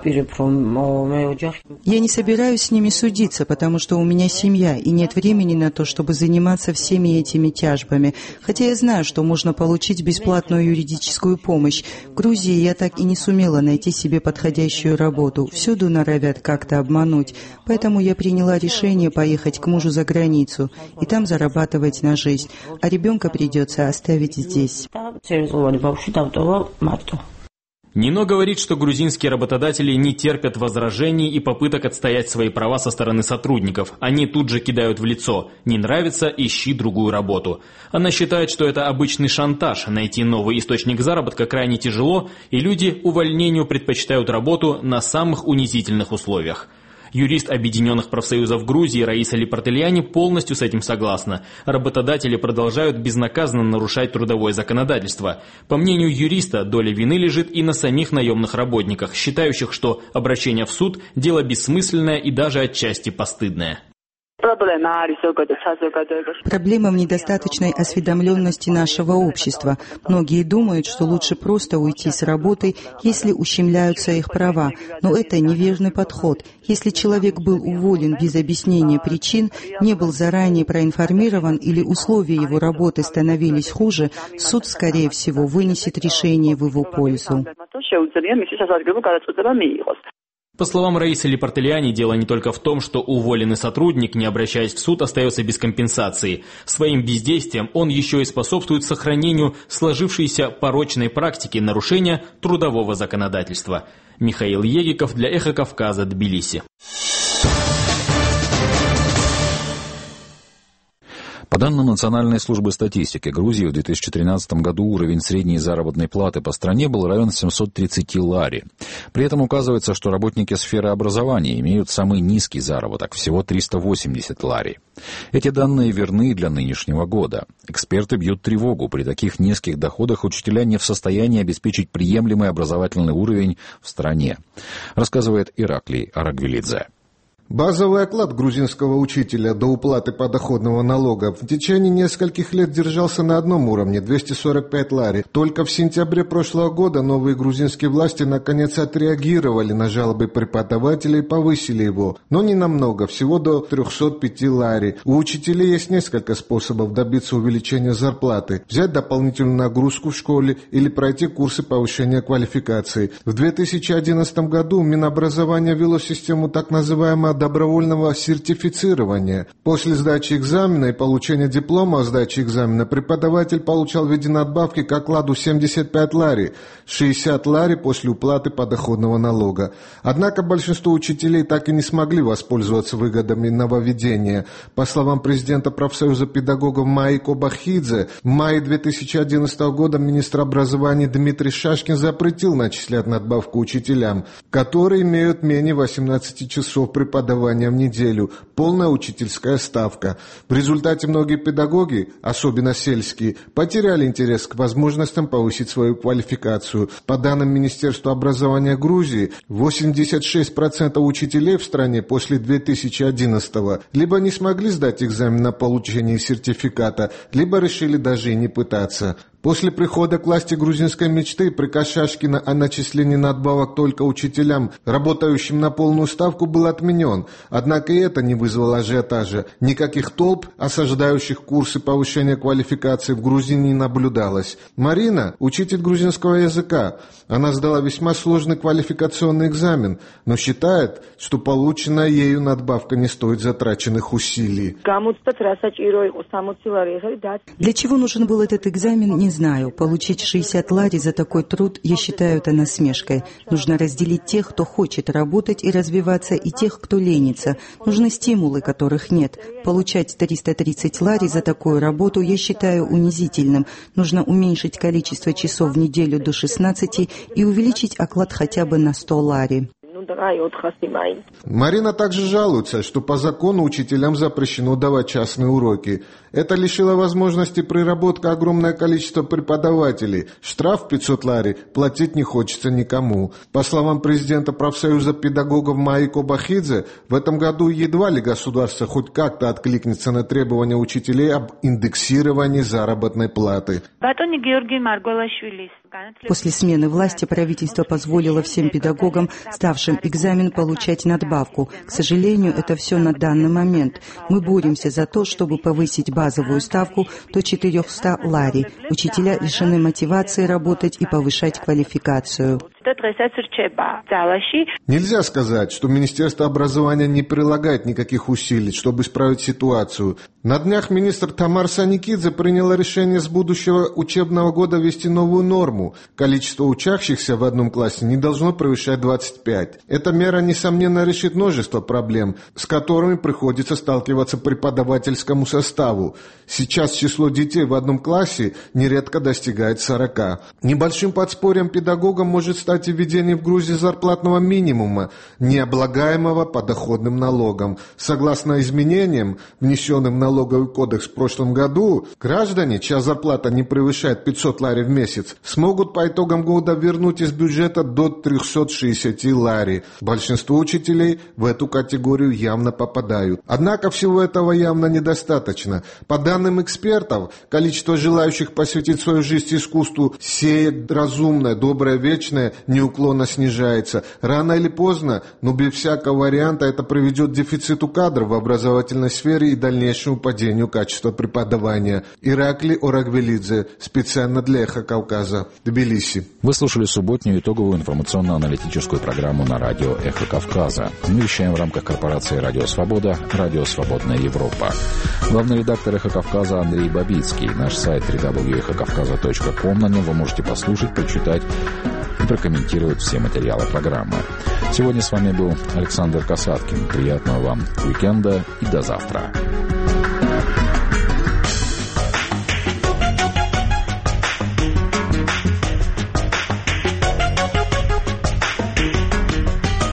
не собираюсь с ними судиться, потому что у меня семья, и нет времени на то, чтобы заниматься всеми этими тяжбами. Хотя я знаю, что можно получить бесплатную юридическую помощь. В Грузии я так и не сумела найти себе подходящую работу. Всюду норовят как-то обмануть. Поэтому я приняла решение поехать к мужу за границу и там зарабатывать на жизнь. А ребенка придется оставить здесь. Нино говорит, что грузинские работодатели не терпят возражений и попыток отстоять свои права со стороны сотрудников. Они тут же кидают в лицо: «Не нравится, ищи другую работу». Она считает, что это обычный шантаж. Найти новый источник заработка крайне тяжело, и люди увольнению предпочитают работу на самых унизительных условиях. Юрист Объединенных профсоюзов Грузии Раиса Липартельяни полностью с этим согласна. Работодатели продолжают безнаказанно нарушать трудовое законодательство. По мнению юриста, доля вины лежит и на самих наемных работниках, считающих, что обращение в суд – дело бессмысленное и даже отчасти постыдное. Проблема в недостаточной осведомленности нашего общества. Многие думают, что лучше просто уйти с работы, если ущемляются их права. Но это неверный подход. Если человек был уволен без объяснения причин, не был заранее проинформирован или условия его работы становились хуже, суд, скорее всего, вынесет решение в его пользу. По словам Раисы Липартельяни, дело не только в том, что уволенный сотрудник, не обращаясь в суд, остается без компенсации. Своим бездействием он еще и способствует сохранению сложившейся порочной практики нарушения трудового законодательства. Михаил Егиков для «Эхо Кавказа», Тбилиси. По данным Национальной службы статистики Грузии, в 2013 году уровень средней заработной платы по стране был равен 730 лари. При этом указывается, что работники сферы образования имеют самый низкий заработок – всего 380 лари. Эти данные верны для нынешнего года. Эксперты бьют тревогу. При таких низких доходах учителя не в состоянии обеспечить приемлемый образовательный уровень в стране, рассказывает Ираклий Арагвелидзе. Базовый оклад грузинского учителя до уплаты подоходного налога в течение нескольких лет держался на одном уровне – 245 лари. Только в сентябре прошлого года новые грузинские власти наконец отреагировали на жалобы преподавателей и повысили его. Но не намного, всего до 305 лари. У учителей есть несколько способов добиться увеличения зарплаты. Взять дополнительную нагрузку в школе или пройти курсы повышения квалификации. В 2011 году Минобразование ввело систему так называемого добровольного сертифицирования. После сдачи экзамена и получения диплома о сдаче экзамена преподаватель получал в виде надбавки к окладу 75 лари, 60 лари после уплаты подоходного налога. Однако большинство учителей так и не смогли воспользоваться выгодами нововведения. По словам президента профсоюза педагогов Маико Бахидзе, в мае 2011 года министр образования Дмитрий Шашкин запретил начислять надбавку учителям, которые имеют менее 18 часов преподавания в неделю, полная учительская ставка. В результате многие педагоги, особенно сельские, потеряли интерес к возможностям повысить свою квалификацию. По данным Министерства образования Грузии, 86% учителей в стране после 2011-го либо не смогли сдать экзамен на получение сертификата, либо решили даже и не пытаться. После прихода к власти грузинской мечты приказ Шашкина о начислении надбавок только учителям, работающим на полную ставку, был отменен. Однако и это не вызвало ажиотажа. Никаких толп, осаждающих курсы повышения квалификации, в Грузии не наблюдалось. Марина – учитель грузинского языка. Она сдала весьма сложный квалификационный экзамен, но считает, что полученная ею надбавка не стоит затраченных усилий. Для чего нужен был этот экзамен, не знаю. Получить 60 лари за такой труд, я считаю это насмешкой. Нужно разделить тех, кто хочет работать и развиваться, и тех, кто ленится. Нужны стимулы, которых нет. Получать 330 лари за такую работу я считаю унизительным. Нужно уменьшить количество часов в неделю до 16 и увеличить оклад хотя бы на 100 лари. Марина также жалуется, что по закону учителям запрещено давать частные уроки. Это лишило возможности приработки огромное количество преподавателей. Штраф 500 лари платить не хочется никому. По словам президента профсоюза педагогов Маико Бахидзе, в этом году едва ли государство хоть как-то откликнется на требования учителей об индексировании заработной платы. После смены власти правительство позволило всем педагогам, ставшим экзамен, получать надбавку. К сожалению, это все на данный момент. Мы боремся за то, чтобы повысить базовую ставку до 400 лари. Учителя лишены мотивации работать и повышать квалификацию. Нельзя сказать, что Министерство образования не прилагает никаких усилий, чтобы исправить ситуацию. На днях министр Тамар Саникидзе приняла решение с будущего учебного года ввести новую норму. Количество учащихся в одном классе не должно превышать 25. Эта мера, несомненно, решит множество проблем, с которыми приходится сталкиваться преподавательскому составу. Сейчас число детей в одном классе нередко достигает 40. Небольшим подспорьем педагогам может стать и введение в Грузии зарплатного минимума, необлагаемого подоходным налогом. Согласно изменениям, внесенным в налоговый кодекс в прошлом году, граждане, чья зарплата не превышает 500 лари в месяц, смогут по итогам года вернуть из бюджета до 360 лари. Большинство учителей в эту категорию явно попадают. Однако всего этого явно недостаточно. По данным экспертов, количество желающих посвятить свою жизнь искусству, сеять разумное, доброе, вечное, неуклонно снижается. Рано или поздно, но без всякого варианта, это приведет к дефициту кадров в образовательной сфере и дальнейшему падению качества преподавания. Иракли Орагвелидзе, специально для «Эхо Кавказа», Тбилиси. Вы слушали субботнюю итоговую информационно-аналитическую программу на радио «Эхо Кавказа». Мы вещаем в рамках корпорации «Радио Свобода», «Радио Свободная Европа». Главный редактор «Эхо Кавказа» Андрей Бабицкий. Наш сайт www.эхокавказа.ком. На нем вы можете послушать, прочитать и прокомментировать все материалы программы. Сегодня с вами был Александр Касаткин. Приятного вам уикенда и до завтра.